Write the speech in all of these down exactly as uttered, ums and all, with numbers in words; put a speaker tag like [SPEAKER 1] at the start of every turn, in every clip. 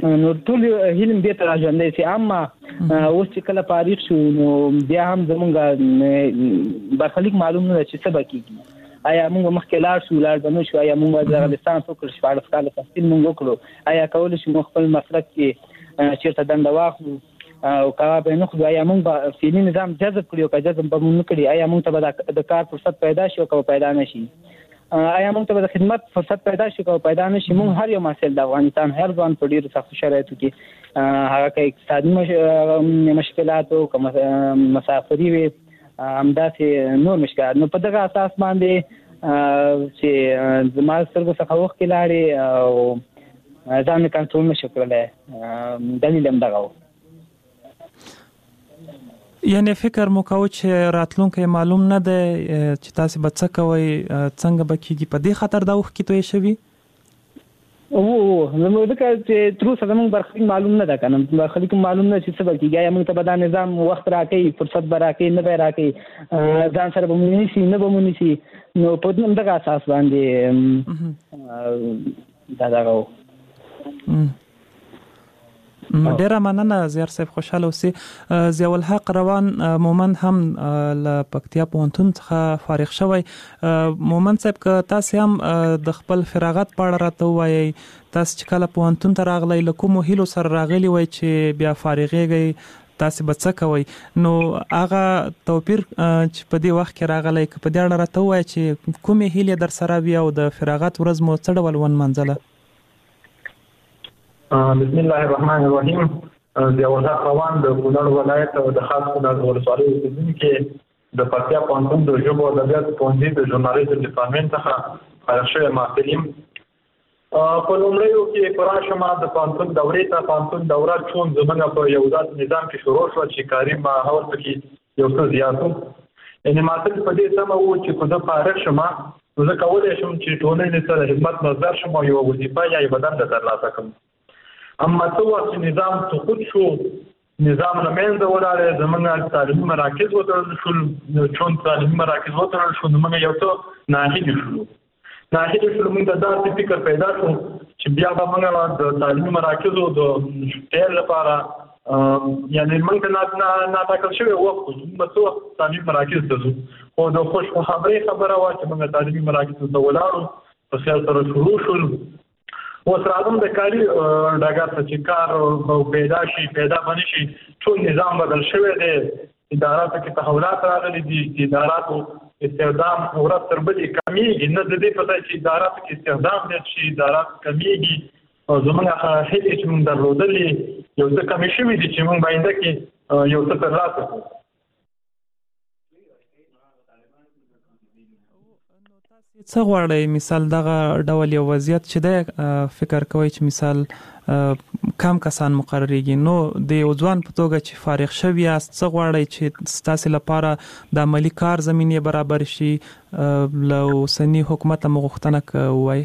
[SPEAKER 1] نو ټول هیلم دې ته راځندې چې اما اوس چې کله فارغ شو نو بیا هم زمونږ برخلیک معلوم نه چې څه بکیږي آیا موږ مخکې لاړ شو لاړ بنو شو آیا موږ د افغانستان څخه شپږ کال تحصیل موږ وکړو آیا کول شي موږ خپل مسلک کې چیرته دنده واخلو او کا به نو خو آیا موږ فعلي نظام جذب کړو که جذب به موږ کړی آیا موږ ته د کار فرصت پیدا شي او پیدا نشي آیا موږ ته د خدمت فرصت پیدا شي او پیدا نشي موږ هر یو مسل د افغانستان هر ځوان په ډیرو سخت شرایطو کې هغه کې اقتصادي مشکلات او مسافري وي همداسې نور مشکلات نو په دغه اساس باندې چې زما سترګو څخه وخت کې لاړې او ځان مې کنټرول نشو کړلی دلیل هم دغه و
[SPEAKER 2] یعنی فکر مو کوئ چې راتلونکی معلوم نه دی چې تاسو به څه کوئ څنګه به کېږي په دې خاطر دا وخت کې توی شوي
[SPEAKER 1] او نو ځکه چې تر اوسه زموږ برخلیک معلوم نه ده که نه برخلیک معلوم نه چې څه به کېږي یا موږ ته به دا نظام وخت راکوي فرصت به راکوي نه به یې راکوي ځان سره به مو نیسي نه به مو نیسي نو په دغه اساس باندې دا دغه و
[SPEAKER 2] ډیره مننه زیار صاحب خوشاله اوسئ ضیاء الحق روان مومند هم له پکتیا پوهنتون څخه فارغ شوی مومند صاحب که تاسو هم د خپل فراغت په اړه راته ووایئ تاسو چې کله پوهنتون ته راغلی له کومو هیلو سره راغلي وای چې بیا فارغېږئ تاسو به څه کوئ نو هغه توپیر چې په دې وخت کې راغلی که په دې اړه راته ووایئ چې کومې هیلې در سره وي او د فراغت ورځ مو څه ډول ونمانځله
[SPEAKER 3] بسم الله الرحمن الرحیم ضیاء الحق روان د کونړ ولایت او د خاص کونړ ولسوالۍ اوسېدونکی د پکتیا پوهنتون د ژبو او ادبیاتو پوهنځي د ژورنالیزم ډپارټمنټ څخه فارغ شوی محصل یم په لومړیو کې په راشمه د پوهنتون دورې ته پوهنتون دوره چون زموږ په یو ذات نظام کې شروع شوه چې کاري ماحول پکې یو څه زیات و یعنې محصل په دې تمه و چې که زه فارغ شمه نو زه کولی شم چې ټولنې سره خدمت مصدر شم او یوه وظیفه یا یو بدن د ترلاسه کړم اما څه وخت چې نظام سقوط شو نظام له منځه ولاړی زموږ تعلیمي مراکز وتړل شول چون تعلیمي مراکز وتړل شو نو موږ یو څه ناهیلي شولو ناهیلي شولو موږ ته داسې فکر پیدا شو چې بیا به موږ د تعلیمي مراکزو د پیل لپاره یعنې موږ ته ناټاکل شوی وخت و چې موږ څه وخت تعلیمي مراکز ته ځو خو د خوشخبرۍ خبره وه چې موږ تعلیمي مراکزو ته ولاړو په خیال سره شروع شول اوس راځم د کاري ډګر ته چې کار پیدا شي پیدا بنه شي ټول نظام بدل شوی دی اداراتو کې تحولات راغلي دي اداراتو استخدام ورځ تر بلې کمیږي نه د دې پته چې اداراتو کې استخدام دی چې ادارات کمیږي او زموږ هیلې چې موږ درلودلې یو څه کمې شوي دي چې موږ باینده کې یو څه ترلاسه کړو
[SPEAKER 2] څه غواړئ مثال دغه ډول یو وضعیت چې دی فکر کوئ چې مثال کم کسان مقرریږي نو د یو ځوان په توګه چې فارغ شوي یاست څه غواړئ چې ستاسې لپاره د عملي کار زمینې برابر شي له اوسني حکومت هم غوښتنه ووایئ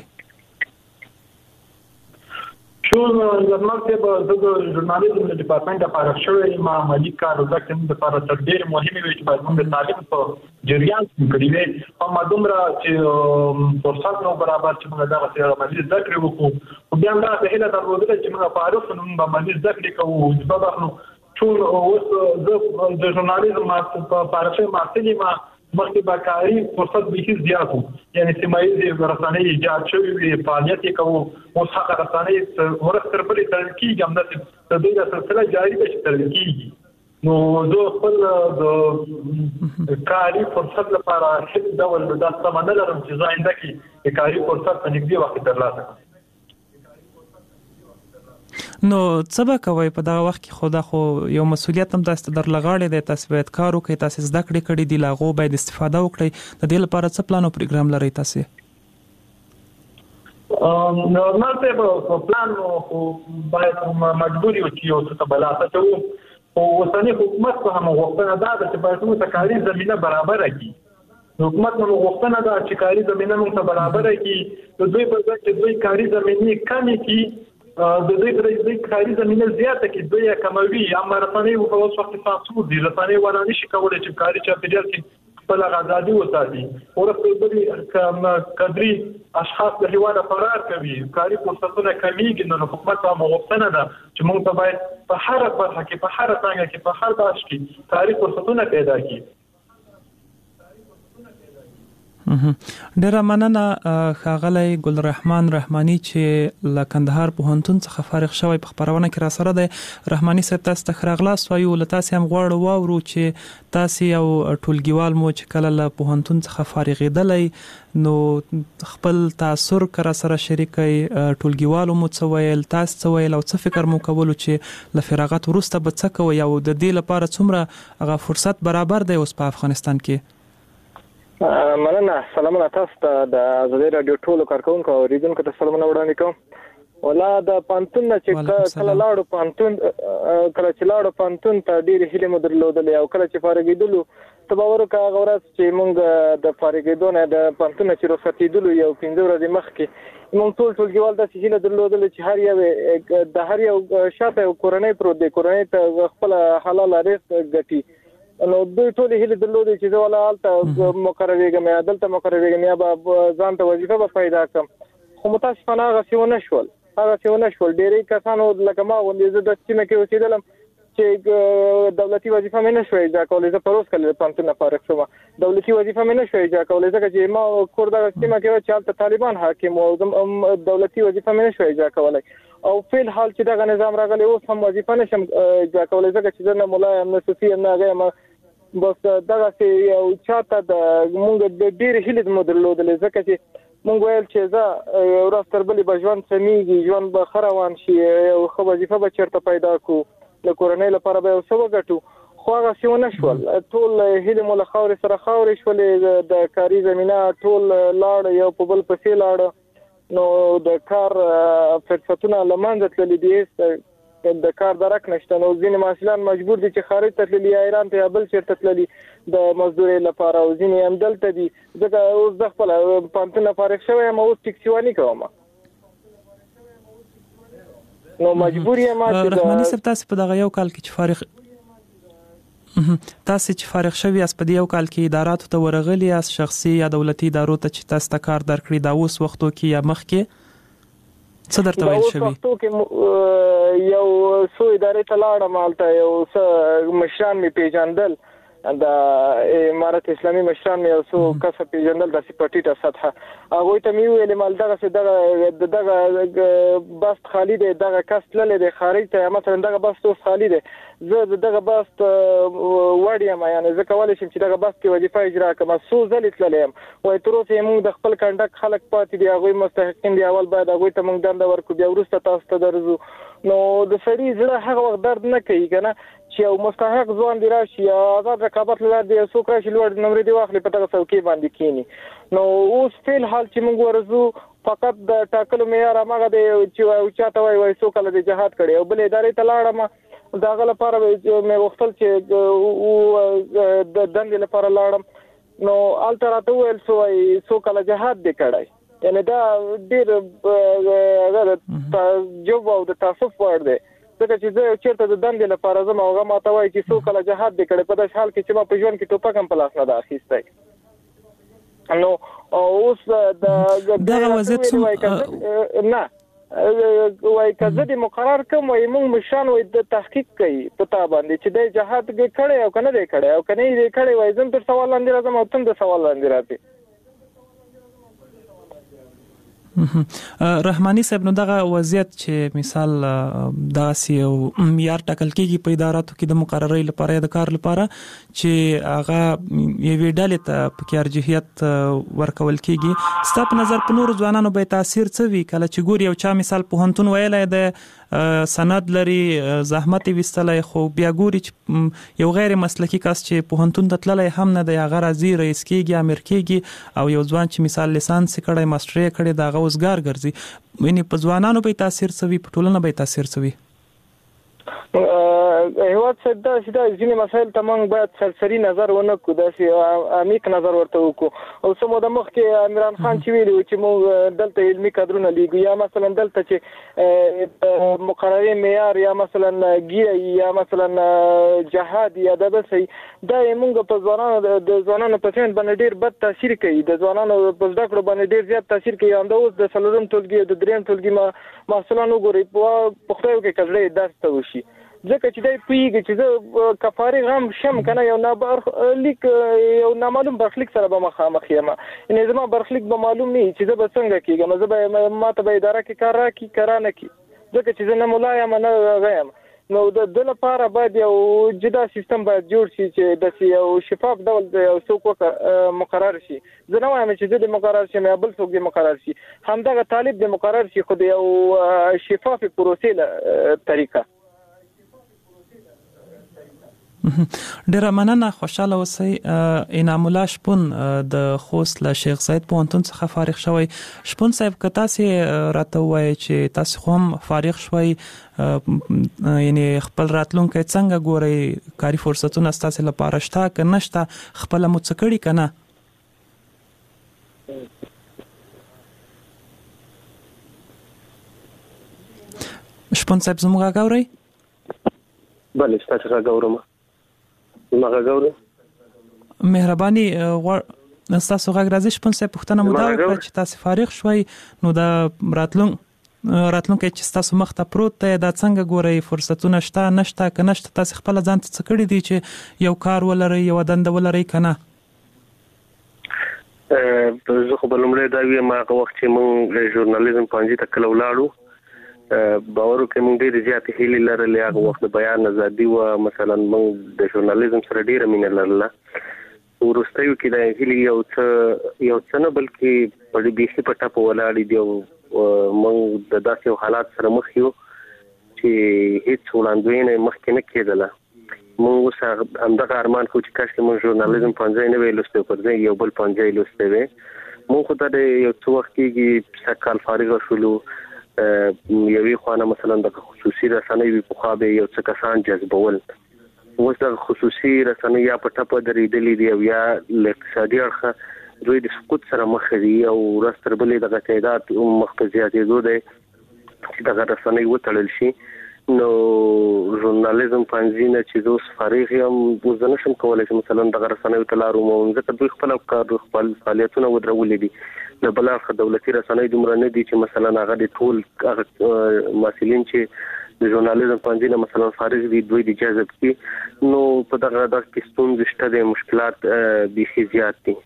[SPEAKER 3] شو زما صاحب زه د ژورنالیزم د ډپارټمنټ نه فارغ شوی یم عملي کار زده کړې زموږ دپاره تر ډېرې مهمې وي چې باید موږ د تعلیم په جریان کې کړي وي اما دومره چې فرصت نه برابر چې موږ دغسې عملي زده کړې وکړو خو بیا هم دغسې هیله درلودله چې موږ فارغ شو نو موږ به عملي زده کړې کوو وظیفه به اخلو ټول اوس زه د ژورنالیزم په فارغ شوی محصل یم مخکې به کاري فرصت بیخي زیات و یعنې سیمه ییزې رسنۍ ایجاد شوي وي فعالیت یې کوو اوس هغه رسنۍ ورځ تر بلې تړل کېږي همداسې د دوی دا سلسله جاري ده چې تړل کېږي نو زه خپل د کاري فرصت لپاره هېڅ ډول دا سمه نه لرم چې زه آینده کې د کاري فرصت په نږدې وخت کې ترلاسه کړم
[SPEAKER 2] نو څه به کوئ په دغه وخت کې خو دا خو یو مسؤلیت هم تاسو ته در لغاړی دی تاسو باید کار وکړئ تاسو زده کړې کړي دي له هغو باید استفاده وکړئ د دې لپاره څه پلان او پروګرام لرئ تاسې
[SPEAKER 3] نورمال صاحب پلان خو باید مجبور یو چې یو څه ته بلاسه کوو خو اوسني حکومت په هم غوښتنه دا ده چې باید موږ ته کاري زمینه برابره کړي حکومت موږ غوښتنه ده چې کاري زمینه موږ ته برابره کړي د دوی په ځای چې دوی کاري زمینې کمې کړي د دوی پر دوی کاري زمینه زیاته کې دوی کموي اما رسنۍ په اوس وخت کې سانسور دي رسنۍ ولا نشي کولای چې کاري چاپیریال کې خپل آزادي وساتي. ورته بلی قدري اشخاص له هیواده فرار کوي، کاري فرصتونه کمیږي، نو حکومت هم غوښتنه ده چې موږ ته باید په هر برخه کې، په هر څنګه کې، په هر بخش کې کاري فرصتونه پیدا کړي.
[SPEAKER 2] ډیره مننه ښاغلی ګلرحمان رحماني چې له کندهار پوهنتون څخه فارغ شوی په خبرونه کې را سره دی. رحماني صاحب تاسو ته راغلاست وایو، له تاسو هم غواړو واورو چې تاسو یو ټولګیوال مو چې کله له پوهنتون څخه فارغېدلی نو خپل تاثر کرا سره شریکي، ټولګیوالو مو څه ویل، تاسو څه ویل او څه فکر مو کولو چې له فراغت وروسته به څه کوئ او د دې لپاره څومره هغه فرصت برابر دی اوس په افغانستان کې؟
[SPEAKER 4] مننه. سلامونه تاسو ته، د ازادي رادیو ټولو کارکونکو او اوریدونکو ته سلامونه وړاندې کوم. ولا د پانتون نه چې کله لاړو پانتون کله چې لاړو پانتون ته ډېر هیله مو درلودلې او کله چې فارغېدلو ته باور وکړه هغه ورځ چې موږ د فارغېدو نه د پانتون چې رخصتېدلو یو پنځه ورځې مخکې موږ ټول ټولګیوال داسې هیله درلودلې چې هر یو د هر یو شاته یو کورنۍ پروت دی، کورنۍ ته خپل حلال رزق ګټي. نو دوی ټول هیله درلودې چې زه ولا هلته مقرریږم یا دلته مقرریږم یا به ځان ته وظیفه به پیدا کړم، خو متاسفانه هغسې ونه شول هغسې ونه شول ډېری کسانو لکه ما غوندې زه د سیمه کې اوسېدلم چې دولتي وظیفه مې نه شوی اجرا کولی. زه پروس کله د پوهنتون نه فارغ شوم، دولتي وظیفه مې نه شوی اجرا کولی ځکه چې ما کور دغه سیمه کې و چې هلته طالبان حاکم و، دولتي وظیفه مې نه شوی اجرا کولی. او فعل حال چې دغه نظام راغلی اوس هم وظیفه نشم اجرا کولی ځکه چې زه نه ملا یم نه صوفي یم نه هغه یم. بس دغسې یو چاته د مونږ د ډېرې هیلې مو درلودلې ځکه چې مونږ ویل چې زه یو ورځ تر بلې به ژوند سمیږي، ژوند به ښه روان شي، یو ښه وظیفه به چېرته پیدا کړو، د کورنۍ لپاره به یو څه وګټو، خو هغسې ونه شول. ټول هیلې مو له خاورې سره خاورې شولې، د کاري زمینه ټول لاړه یو په بل پسې لاړه، نو د کار فرصتونه له منځه تللي دي، هېڅ د کار درک نشته. نو ځینې محصلان مجبور دي چې خارج ته تللي یا ایران ته یا بل چېرته تللي د مزدورۍ لپاره، او ځینې هم دلته دي. ځکه اوس زه خپله پوهنتون نه فارغ شوی یم، اوس ټکسیواني کوم، نو مجبور یم.
[SPEAKER 2] رحماني صاحب تاسو په دغه یو کال کې چې فارغ تاسو چې فارغ شوی یاست په دې یو کال کې اداراتو ته ورغلي یاست، شخصي یا دولتي ادارو ته چې تاسو ته کار درکړي، دا اوس وختو کې یا مخکې څه درته ویل شوي؟
[SPEAKER 4] دا اوس وختو کې یو څو ادارې ته لاړم، هلته یو څه مشران مې پیژندل، د امارت اسلامي مشران مې یو څو کسه پیژندل داسې په ټیټه سطحه. هغوی ته مې وویلې مال دغسې دغه د دغه بست خالي دی، دغه کس تللی دی خارج ته، مثلا دغه بست اوس خالي دی، زه د دغه بست وړ یم، یعنې زه کولی شم چې دغه بست کې وظیفه اجرا کړم. څو ځلې تللی یم، وایي تر اوسه یې موږ د خپل کنډک خلک پاتې دي، هغوی مستحقین دي، اول باید هغوی ته موږ دنده ورکړو، بیا وروسته تاسو ته درځو. نو د سړي زړه هغه وخت درد نه کوي که نه چې یو مستحق ځوان دی راشي یا آزاد رقابت له لارې دی یو څوک راشي لوړ نمرې دې واخلي په دغه څوکۍ باندې کښېني. نو اوس فعل حال چې موږ ورځو فقط د ټاکلو معیار هماغه دی چې چاته وایي وایي څو کله دې جهاد کړی، او بلې ادارې ته لاړم، د هغه لپاره مې غوښتل چې د دندې لپاره لاړم، نو هلته راته وویل څه وایي څو کله جهاد دې کړی، یعنې دا ډېر هغه د تعجب او د تاسف وړ دی، ځکه چې زه چېرته د دندې لپاره ځم او هغه ماته وایي چې څو کله جهاد دې کړی، په داسې حال کې چې ما په ژوند کې ټوپک هم په لاس نه ده اخیستی. نو اوس
[SPEAKER 2] دغه وضعیت
[SPEAKER 4] نه وایي که زه دې مقرر کړم، وایي موږ مشران وایي د تحقیق کوي په تا باندې چې دی جهاد کړی او که نه دی کړی، او که نه یې دی کړی وایي زه هم تر سوال لاندې راځم او ته هم د سوال لاندې راځې.
[SPEAKER 2] رحماني صاحب نو دغه وضعیت چې مثال داسې یو معیار ټاکل کېږي په اداراتو کې د مقررۍ لپاره یا د کار لپاره چې هغه یوې ډلې ته پکې ارجحیت ورکول کېږي، ستا په نظر په نورو ځوانانو به تاثیر څه وي کله چې ګوري یو چا مثال پوهنتون ویلی د سند لري، زحمت یې ویستلی، خو بیا ګوري چې یو غیر مسلکي کس چې پوهنتون ته تللی هم نه دی، هغه راځي رئیس کېږي، امیر کېږي، او یو ځوان چې مثال لیسانس یې کړی، ماسټري یې کړی، د هغه اوزګار ګرځي. یعنې په ځوانانو به یې تاثیر څه وي، په ټولنه به یې تاثیر څه وي؟
[SPEAKER 4] هیواد څخه دا چې دا ځینې مسایل ته موږ باید سرسري نظر ونه کړو داسې عمیق نظر ورته وکړو او څه موده مخکې عمران خان چې ویلي چې موږ دلته علمي کادرونه لیږو یا مثلا دلته چې مقررې معیار یا مثلا ګیره یا مثلا جهاد یا د بل څه دا موږ په ځوانانو د ځوانانو په فهم باندې ډېر بد تاثیر کوي د ځوانانو په زده کړو باندې ډېر زیات تاثیر کوي همدا اوس د څلورم ټولګي د درېیم ټولګي محصلان وګورئ په خدای کې کړلې درس ته وشي ځکه چې دای پیږي چې زه کفاري غم شم کنه یو نابر لیک یو نامعلوم برخلیک سره به مخامخ یم ان زما برخلیک به معلوم نه چې زه به څنګه کېږم زه به ماته به اداره کې کار راکې کرانه کې ځکه چې زه نه مولا یم نه غیم نو د د لپاره باید یو جدا سیستم باید جوړ شي چې د یو شفاف ډول یو څوک مقرر شي زه نه وایم چې د مقرر شي مې بل څوک دی مقرر شي همدغه طالب د مقرر شي خو د یو شفاف پروسې طریقه.
[SPEAKER 2] ډیره مننه خوشاله اوسئ. انعام الله شپون د خوست له شیخ زاید پوهنتون څخه فارغ شوی. شپون صاحب که تاسو راته وایي چې تاسو هم فارغ شوی یعنی خپل راتلونکي څنګه ګورئ کاري فرصتونه تاسو لپاره شته که نشته خپل مو څه کړی کنه؟ شپون صاحب زموږ غاوري؟
[SPEAKER 5] بله ستاسو غاورم. مغه غاوري
[SPEAKER 2] مهرباني غوړ تاسو غږ راځي شپون صاحب پوښتنه مو دا وکړه چې تاسو فارغ شوي نو د راتلون راتلونکي چې تاسو مخ ته پروت دی دا څنګه ګورئ فرصتونه شته نشته که نشته تاسو خپل ځان ته څه کړی دي چې یو کار ولرئ یو دنده ولرئ کنه؟
[SPEAKER 5] زه خو به لومړی دا وایم هغه وخت چې موږ ژورنالیزم پوهنځي ته کله ولاړو باور وکړئ موږ ډېرې زیاتې هیلې لرلې هغه وخت د بیان ازادي وه مثلا موږ د ژورنالیزم سره ډېره مینه لرله وروستیو کې دا هیلې یو څه یو څه نه بلکې په بیخي په ټپه ولاړې دي او موږ د داسې یو حالات سره مخ یو چې هېڅ وړاندوینه مخکې نه کېدله موږ اوس همدغه ارمان کوو چې کاشکې موږ ژورنالیزم پوهنځی نه وی لوستی پر ځای یو بل پوهنځی لوستی وی موږ خو ته د یو څه وخت کېږي سږ کال فارغه شولو یوې خوا مثلا د خصوصي رسنۍ وي پخوا به یو څه کسان جذبول اوس د خصوصي رسنۍ یا په ټپه درېدلې دي او یا له اقتصادي اړخه دوی د سقوط سره مخ دي او ورځ تر بلې دغه تعداد مخ په زیاتېدو دی چې دغه رسنۍ وتړل شي نو ژورنالیزم پوهنځي نه چې زه اوس فارغ یم اوس زه نشم کولی چې مثلا دغه رسنیو ته لار ومومم ځکه دوی خپل افکار خپل فعالیتونه ودرولي دي د بل اړخه دولتي رسنۍ دومره نه دي چې مثلا هغه د ټول محصلین چې د ژورنالیزم پوهنځي نه مثلا فارغ دي دوی د جذب کړي نو په دغه دغه کې ستونزې شته دي مشکلات بیخي زیات دي.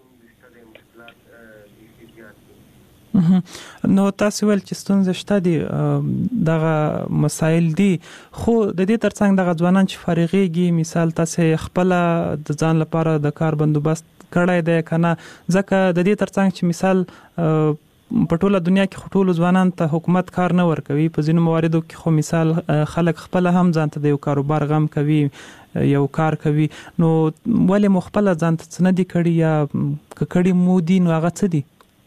[SPEAKER 2] نو تاسو ول چې ستونزې شته دي دغه مسایل دي خو د دې ترڅنګ دغه ځوانان چې فارغيږي مثال تاسو خپل د ځان لپاره د کار بندوبست کړای دی کنه ځکه د دې ترڅنګ چې مثال په ټوله دنیا کې ټول ځوانان ته حکومت کار نه ورکوي په ځینو مواردو کې خو مثال خلک خپل هم ځان ته د یو کاروبار غم کوي یو کار کوي نو ولې مخبل ځان ته څه نه دي کړی یا کړي مو دي نو هغه څه دي؟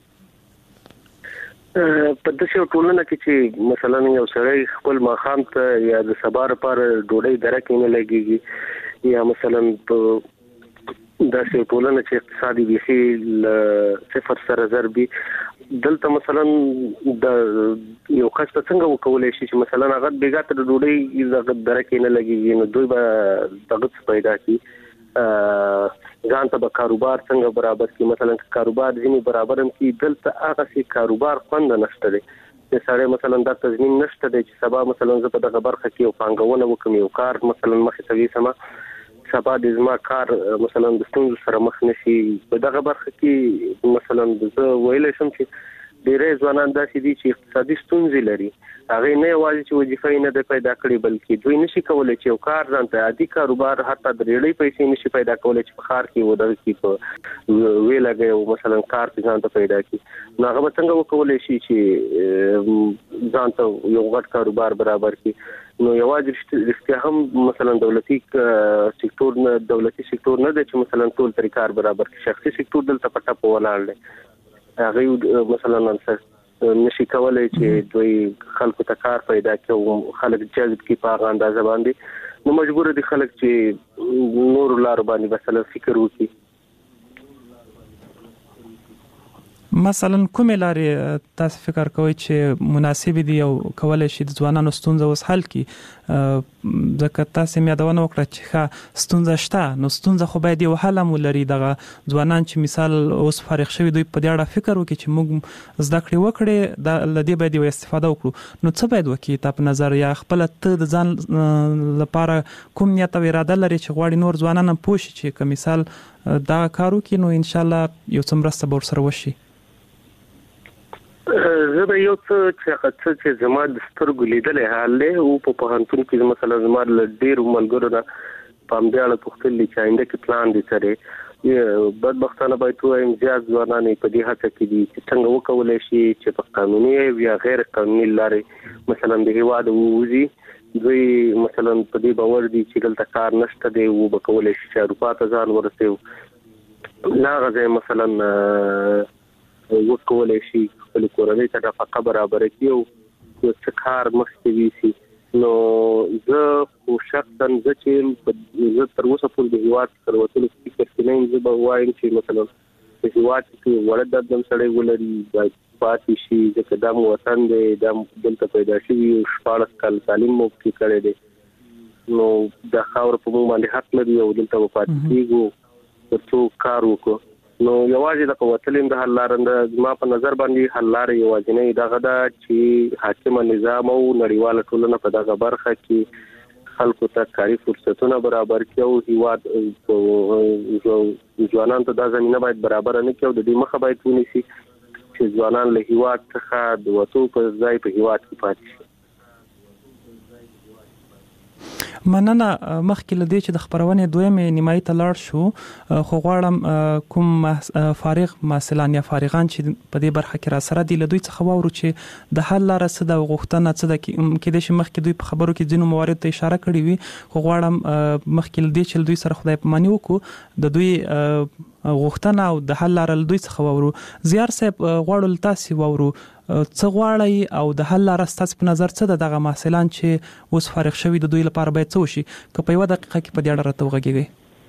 [SPEAKER 5] په داسې ټولنه کې چې مثلا یو سړی خپل ماښام ته یا د سبا لپاره ډوډۍ درکې نه لګېږي یا مثلا په داسې ټولنه چې اقتصادي بیخي له صفر سره ضرب وي دلته مثلا د یو کس ته څنګه وکولی شي چې مثلا هغه بېګا ته د ډوډۍ دغه درکې نه لګېږي نو دوی به دغه څه پیدا کړي ځان ته به کاروبار څنګه برابر کړي مثلا که کاروبار ځینې برابر هم کړي دلته هغسې کاروبار خوند نشته دی د سړی مثلا دا تضمین نشته دی چې سبا مثلا زه په دغه برخه کې یو پانګونه وکړم یو کار مثلا مخې ته ویسمه سبا د زما کار مثلا د ستونزو سره مخ نشي په دغه برخه کې مثلا زه ویلی شم چې ډېری ځوانان داسې دي چې اقتصادي ستونزې لري هغې نه یوازې چې وظیفه یې نه ده پیدا کړې بلکې دوی نشي کولی چې یو کار ځان ته عادي کاروبار حتی د ریړۍ پیسې نشي پیدا کولی چې په ښار کې ودغه کړي په ویې لګوي او مثلا کار پې ځان ته پیدا کړي نو هغه به څنګه وکولی شي چې ځان ته یو غټ کاروبار برابر کړي نو یوازې رښتیا هم مثلا دولتي سکتور نه دولتي سکتور نه دی چې مثلا ټول ترې کار برابر کړي شخصي سکتور دلته په ټپه ولاړ دی هغه مثلا نشي کولای چې دوی خلکو ته کار پیدا کړي، خلک جذب کړي په هغه اندازه باندې، نو مجبور دي خلک چې نور لار باندې مثلا فکر وکړي.
[SPEAKER 2] مثلا کومې لارې تاسو فکر کوئ چې مناسب دي او کولای شي د ځوانانو ستونزه اوس حل کړي؟ ځکه تاسو مې یادونه وکړه چې ښه ستونزه شته، نو ستونزه خو باید یو حل هم ولري. دغه ځوانان چې مثال اوس فارغ شوي دوی په دې اړه فکر وکړي چې موږ زده کړې وکړې، د له دې باید یو استفاده وکړو. نو څه باید وکړي تا په نظر، یا خپل ته د ځان لپاره کوم نیت او اراده لري چې غواړي نور ځوانان هم پوه شي چې که مثال دا کار وکړي نو ان شاء الله یو څه مرسته به ورسره وشي؟
[SPEAKER 5] زه به یو څه چې چې زما د سترګو لیدلې حال دی او په پوهنتون کې مثلا زما له ډېرو ملګرو نه په همدې اړه پوښتلي چې آینده کې پلان دي سره بدبختانه باید وایم زیات ځوانان په دې هڅه کې دي چې څنګه وکولای شي چې په قانوني یا غیر قانوني لارې مثلا د هیواد ووځي. دوی مثلا په دې باور دي چې دلته کار نشته دی او به کولی شي چې اروپا ته ځان ورسوي، لا غځای مثلا وکولای شي خپل کورنۍ ته نفقه برابر کړي او څه کار مخکې ویسي. نو زه خو شخصا زه چې زه تر اوسه پورې د هیواد تر وتلو فکر کې نه یم، زه به وایم چې مثلا په هیواد کې وړه دردم سړی ولري باید پاتې شي، ځکه دا مو وطن دی، دا دلته پیدا شوي یو شپاړس کاله تعلیم مو پکې کړی دی، نو دا خاوره په موږ باندې حق لري او دلته به پاتې کېږو تر څو کار وکړو. نو یوازې د قوتلیم د حل لارې زما په نظر باندې حل لارې یوازینۍ دغه ده چې حاکمه نظام او نړیواله ټولنه په دغه برخه کې خلکو ته کاري فرصتونه برابر کړي او هیواد ځوانانو ته دا زمینه باید برابر نه کړي او د دې مخه باید ونیسي چې ځوانان له هیواد څخه د وتو په ځای په هیواد کې پاتې شي.
[SPEAKER 2] مننه. مخکې له دې چې د خبرونې دویمې نیمایي ته لاړ شو، خو غواړم کوم فارغ محصلان یا فارغان چې په دې برخه کې را سره دي له دوی څخه واورو چې د حل لاره څه ده، غوښتنه څه ده. کېدای شي مخکې دوی په خبرو کې ځینو مواردو ته اشاره کړې وي، خو غواړم مخکې له دې چې دوی سره خدای پاماني وکړو د دوی غوښتنه او د حل لاره له دوی څخه واورو. زیار صاحب غواړو له تاسې واورو څه غواړئ او د حل لاره ستاسو په نظر څه ده دغه محصلان چې اوس فارغ شوي د دوی لپاره باید څه وشي؟ که په یوه دقیقه کې په دې اړه راته وغږیږئ.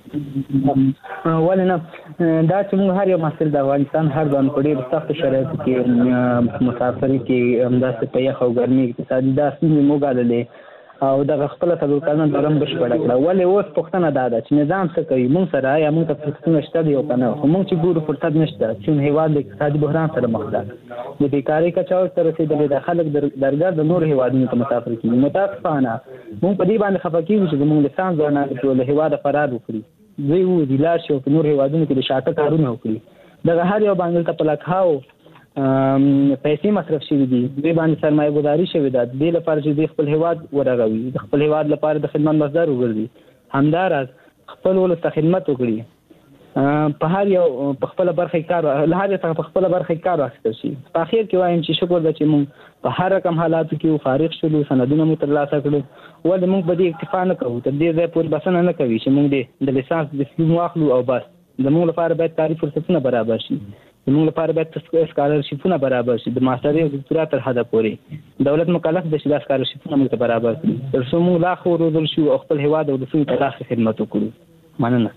[SPEAKER 1] ولې نه، دا چې موږ هر یو محصل د افغانستان هر ځوان په ډېرو سختو شرایطو کې مسافري کې همداسې په یخ او ګرمي اقتصادي دا ستونزې موږ ګاللې او دغه خپله تدارکانه لرم بشپړه کړه. ولې اوس پوښتنه دا ده چې نظام څه کوي موږ سره، یا موږ ته فرصتونه شته دي او که نه؟ خو موږ چې ګورو فرصت نشته، چې هیواد د اقتصادي بحران سره مخ ده، د بیکارۍ کچه ورته رسېدلې ده، خلک درګرد د نورو هیوادونو ته مسافر کېږي. متاسفانه موږ په دې باندې خفه کېږو چې زموږ لسان ځوانان چې له هیواده فرار وکړي، دوی ووځي لاړ شي او په نورو هیوادونو کې د شاته کارونه وکړي. دغه هر یو باندې ته په لکهاو پیسې مصرف شوي دي، دوی باندې سرمایه ګذاري شوې ده دې لپاره چې دوی خپل هیواد ورغوي، د خپل هیواد لپاره د خدمت مصدر وګرځي، همداراز خپل ولس ته خدمت وکړي، په هر یو په خپله برخه کار له هر یو څخه په خپله برخه کار واخیستل شي. په اخر کې وایم چې شکر ده چې موږ په هر رقم حالاتو کې فارغ شولو، سندونه مو ترلاسه کړو، ولې موږ په دې اکتفا نه کوو، تر دې ځای پورې بسنه نه کوي چې موږ دې د لیسانس ډیپلوم واخلو او بس. زموږ لپاره باید کاري فرصتونه برابر شي، زموږ لپاره باید سکالرشیپونه برابر شي، د ماسترۍ او دکتورا تر حده پورې دولت مکلف دی چې دا سکالرشیپونه موږ ته برابر کړي تر څو موږ لا ښه وروزل شو او خپل هیواد او ولسونو ته لا ښه خدمت وکړو. مننه.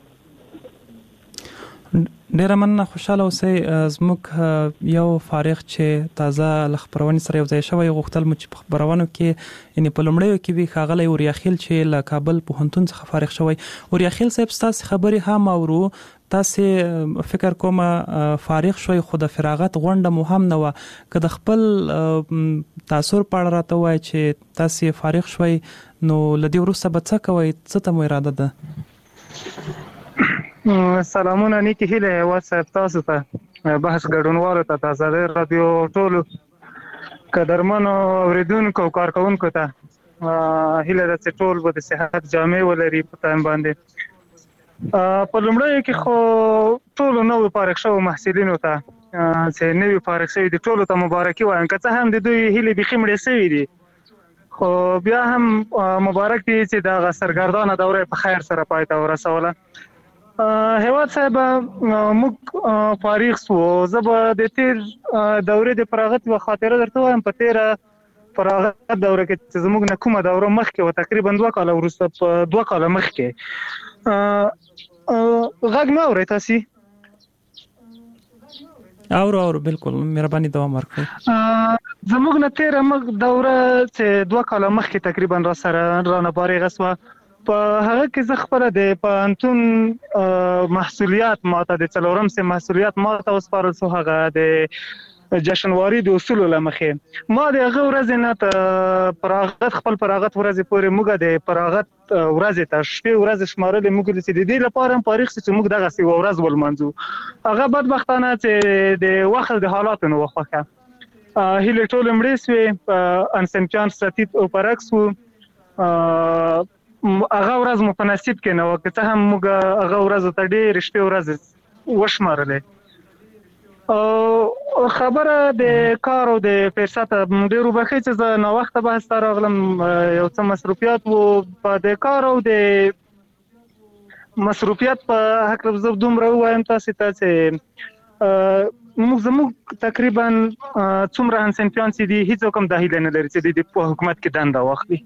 [SPEAKER 2] ډیره مننه. خوشاله اوسئ. زموږ یو فارغ چې تازه له خبرونې سره یو ځای شوی غوښتل مو چې په خبرونو کې یعنې په لومړیو کې وي ښاغلی اوریاخیل چې له کابل پوهنتون څخه فارغ شوی. اوریاخیل صاحب ستاسې خبرې هم اورو، تاسې فکر کوم فارغ شوي خو د فراغت غونډه مو هم نه وه، که د خپل تاثر په اړه راته ووایئ چې تاسې فارغ شوي نو له دې وروسته به څه کوئ، څه ته مو اراده ده؟
[SPEAKER 6] سلامونه، نیکې هیلې هیواد صاحب تاسو ته، بحث ګډونوالو ته، د ازادۍ راډیو ټولو قدرمنو اورېدونکو او کارکوونکو ته هیله ده چې ټول به د صحت جامې ولري په ټایم باندې. په لومړیو کې خو ټولو نوو فارغ شوو محصلینو ته چې نوي فارغ شوي دي ټولو ته مبارکي وایم، که څه هم د دوی هیلې بیخي مړې شوي دي، خو بیا هم مبارک دي چې دغه سرګردانه دوره په خیر سره پای ته ورسوله. هیواد صاحب موږ فارغ شو زه به د تیر دورې د فراغت یوه خاطره درته وایم. په تیره فراغت دوره کې چې زموږ نه کومه دوره مخکې وه تقریبا دوه کاله وروسته په دوه کاله مخکې غږ نه اورئ تاسې؟
[SPEAKER 2] اورو اورو بالکل مهرباني دوام ورکړئ.
[SPEAKER 6] زموږ نه تیره مخ دوره چې دوه کاله مخکې تقریبا را سره رانه فارغه شوه په هغه کې زه خپله د پوهنتون محصولیات ماته د څلورم سیم محصولیات ماته وسپارل شو. هغه د جشنواري د اصولو له مخې ما د هغه ورځې نه ته فراغت خپل فراغت ورځې پورې موږ د فراغت ورځې ته شپې ورځې شمارلې موږ چې د دې لپاره هم فارغ شو چې موږ دغسې یوه ورځ ولمانځو. هغه بدبختانه چې د وخت د حالاتو نه وه خوښه. هیلې ټولې مړې سوې، انسمپیان ستیت او برعکس وو. هغه ورځ مو په نصیب کې نه وه که څه هم موږ هغه ورځو ته ډېرې شپې ورځې وشمارلې. او خبره د کار او د فرصته ډېر وبښئ چې زه ناوخته بحث ته راغلم. یو څه مصروفیات وو په د کار او د مصروفیات په هکله زه دومره ووایم تاسې ته چې موږ زموږ تقریبا څومره همصنفیان چې دي هېڅوک هم دا هیله نه لري چې د په حکومت کې دنده واخلي.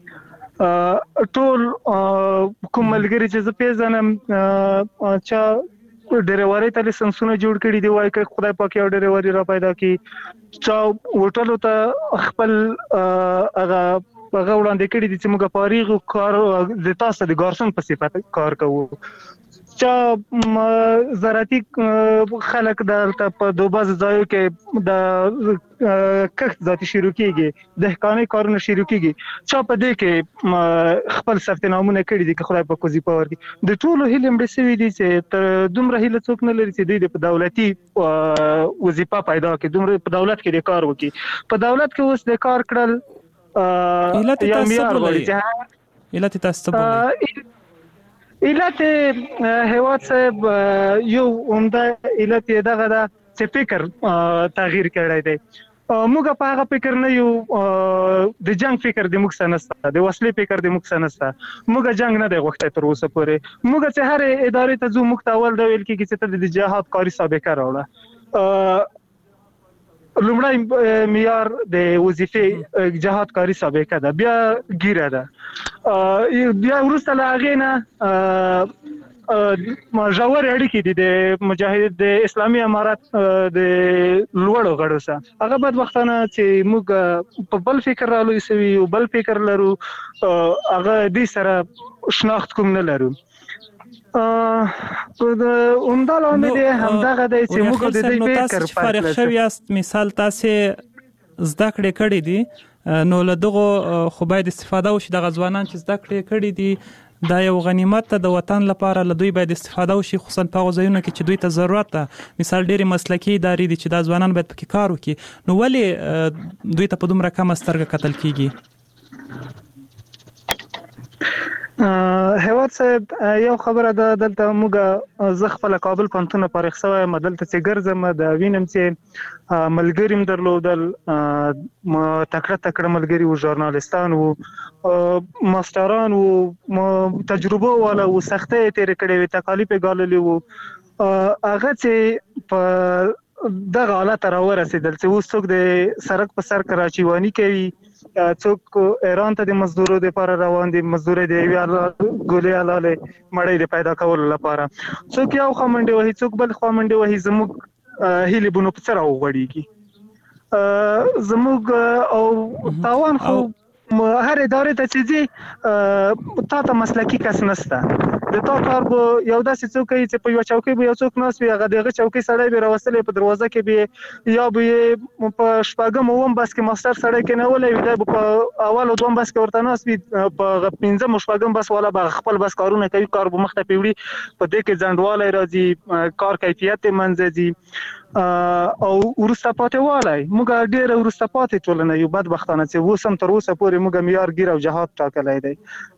[SPEAKER 6] ټول کوم ملګري چې زه پیژنم چا ډریورۍ ته لایسنسونه جوړ کړي دي، وایي که خدای پاک یو ډریوري را پیدا کړي. چا هوټلو ته خپل هغه هغه وړاندې کړي دي چې موږ فارغ یو کار د تاسو د ګارسون په صفت کار کوو. چا زراعتي خلک دلته په دوه بعضې ځایو کې د کښت ذاتي شروع کېږي، دهقانۍ کارونه شروع کېږي. چا په دې کې خپل ثبت نامونه کړي دي که خدای پاک وظیفه ورکړي. د ټولو هیلې مړې شوي دي چې تر دومره هیله څوک نه لري چې دوی په دولتي وظیفه پیدا کړي، دومره په دولت کې د کار وکړي. په دولت کې اوس د کار کړل
[SPEAKER 2] یو معیار غواړي. علت یې تاسو څه بولئ؟
[SPEAKER 6] علت هیواد صاحب یو عمده علت یې دغه ده چې فکر تغییر کړی دی. موږ په هغه فکر نه یو د جنگ فکر د موږ څه نشته، د وسلې فکر د موږ څه نشته. موږ جنگ نه دی غوښتی تر اوسه پورې. موږ چې هرې ادارې ته ځو موږ ته اول دا ویل کېږي چې ته د جهاد کاري سابقه راوړه. لومړی معیار د وظیفې جهاد کاري سابقه ده، بیا ګیره ده، بیا وروسته له هغې نه ژورې اړیکې دي د مجاهد د اسلامي امارت د لوړو غړو سره. هغه بدبختانه چې موږ په بل فکر رالوی سوي یو، بل فکر لرو، هغه دې سره شناخت کوم نه لرو. عمده لامل یې همدغه دی چې موږ د دې فکر
[SPEAKER 2] فارغ شوي یاست، مثال تاسې زده کړې کړې دي، نو له دغو خو باید استفاده وشي. دغه ځوانان چې زده کړې کړي دي دا یو غنیمت ته د وطن لپاره، له دوی باید استفاده وشي، خصوصا په هغو ځایونو کې چې دوی ته ضرورت ده. مثال ډېرې مسلکي ادارې دي چې دا ځوانان باید پکې کار وکړي، نو ولې دوی ته په دومره کمه سترګه کتل کېږي؟
[SPEAKER 6] هیواد صاحب یو خبره ده، دلته موږ زه خپله کابل پوهنتون نه فارغ شوی یم، دلته چې ګرځم د وینم چې ملګري م درلودل، تکړه تکړه ملګري وو، ژورنالستان وو، ماسټران وو، تجربه والا وو، سختۍ یې تېرې کړې وې، تکالیف یې ګاللي وو. هغه چې په دغه حالت ته راورسېدل چې اوس څوک د سړک په سر کراچیواني کوي، څوک ایران ته د مزدورو لپاره روان دي، مزدوري د یوې ګولې حلالې مړۍ د پیدا کولو لپاره، څوک یو خوا منډې وهي، څوک بل خوا منډې وهي. زموږ هیلې به نو په څه راوغوړېږي؟ زموږ او تاوان خو هر ادارې ته چې ځي تا ته مسلکي کس نشته، د تا کار به یو داسې څوک کوي چې په یوه چوکۍ به یو څوک ناست وي، هغه د هغه چوکۍ سړی به یې راوستلی په دروازه کې به یا به یې په شپږم اووم بس کې ماسټر سړی کېنولی وي، دی به په اول او دوم بس کې ورته ناست وي، په پنځم او شپږم بس والا به خپل بس کارونه کوي، کار به مخته پرې وړي، په دې کې ځنډوالی راځي، کار کیفیت یې منځه ځي او وروسته پاتې والی. موږ ډېره وروسته پاتې ټولنه یو بدبختانه چې اوس هم تر اوسه پورې موږ معیار ګیر او جهاد ټاکلی دی.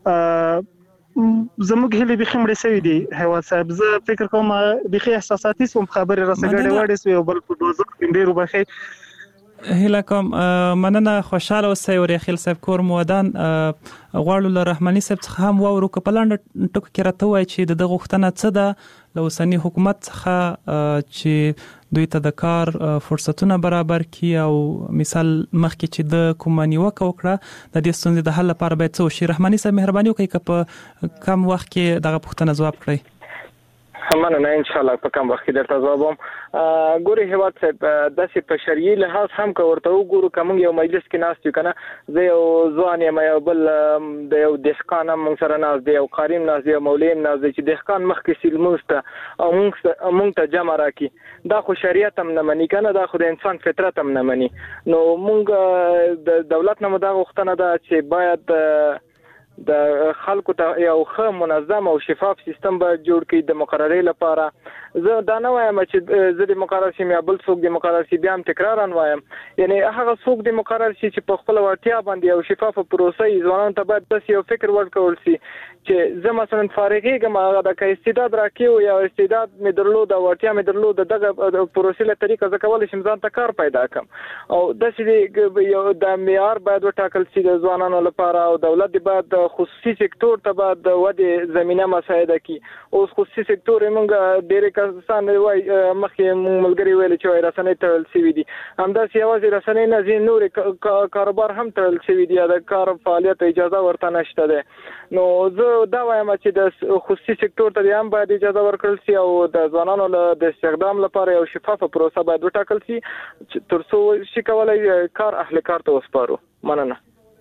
[SPEAKER 6] زموږ هیلې بیخي مړې شوي دي هیواد صاحب. زه فکر کوم بیخي احساساتي شوم، خبرې راسه ګډې وډې شوې او بل په دوزخ کې ډېر وبښئ.
[SPEAKER 2] هله کوم مننه خوشاله اوسئ ورخیل صاحب کور مودان غواړو له رحماني صاحب څخه هم واورو که په لنډه ټکو کې راته وایي چې د دغه غوښتنه څه ده له اوسني حکومت څخه چې دوی ته د کار فرصتونه برابر کړي او مثال مخکې چې د کومه نیوکه وکړه د دې ستونزې د حل لپاره باید څه وشي. رحماني صاحب مهرباني وکړئ که په کم وخت کې دغه پوښتنه ځواب کړئ.
[SPEAKER 4] مننه ان شاء الله په کوم وخت کې درته ځواب وم. ګوري هیواد صاحب داسې په شرعي لحاظ هم که ورته وګورو که موږ یو مجلس کې ناست یو که نه زه یو ځوان یم یو بل د یو دهقان هم موږ سره ناست دی یو قاري هم ناست دی یو مولوي هم ناست دی چې دهقان مخکې سي لمونځ ته او موږ ته جمع راکړي دا خو شریعت هم نه مني که نه دا خو د انسان فطرت هم نه مني. نو موږ د دولت نه مو دا غوښتنه ده چې باید د خلکو ته یو ښه منظم او شفاف سیستم به جوړ کړي د مقررې لپاره. زه دا نه وایم چې زه د مقرر شم یا بل څوک د مقرر شي بیا هم تکرارا وایم یعنی هغه څوک د مقرر شي چې په خپل وړتیا باندې یو شفافه پروسه یې ځوانانو ته باید داسې یو فکر ورکول شي چې زه مثلا فارغېږم هغه د که استعداد راکړي یا استعداد مې درلود او وړتیا مې درلود دغه پروسې له طریقه زه کولی شم ځان ته کار پیدا کړم او داسې یو د معیار باید وټاکل شي د ځوانانو لپاره او دولت باید خصوصي سکتور ته باید د ودې زمینه مساعده کړي. اوس خصوصي سکتور موږ ډېرې کسان وایي مخکې موږ ملګري ویل چې وایي رسنۍ تړل شوي دي همداسې یوازې رسنۍ نه ځینې نورې کاروبار هم تړل شوي دي یا د کار فعالیت اجازه ورته نشته دی. نو زه دا وایم چې د خصوصي سکتور ته هم باید اجازه ورکړل شي او د ځوانانو د استخدام لپاره یو شفافه پروسه باید وټاکل شي تر څو شي کولی کار اهل کار ته وسپارو. مننه.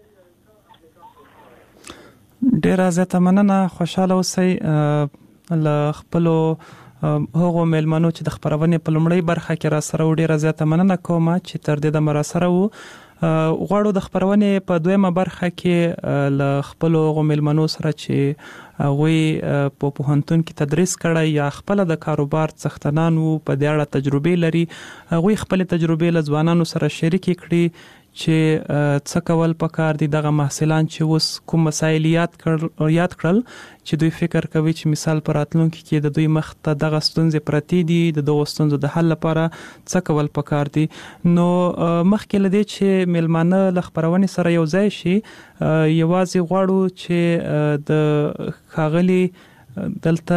[SPEAKER 2] ډیره زیاته مننه. خوشاله اوسئ. له خپلو هغو میلمنو چې د خبرونې په لومړۍ برخه کې را سره و ډیره زیاته مننه کوم چې تر دې دمه را سره وو. غواړو د خبرونې په دویمه برخه کې له خپلو هغو میلمنو سره چې هغوی په پوهنتون کې تدریس کړی یا خپل د کاروبار څښتنان وو په دې اړه تجربې لري هغوی خپل تجربې له ځوانانو سره شریکې کړي چې څه کول پکار دي دغه محصلان چې اوس کوم مسایل یاد کړل یاد کړل چې دوی فکر کوي چې مثال پر راتلونکي کې د دوی مخ ته دغه ستونزې پرتې دي د دغه ستونزو د حل لپاره څه کول پکار دي. نو مخکې لدې چې میلمانه له خبرونې سره یو ځای شي یوازې غواړو چې د ښاغلي دلته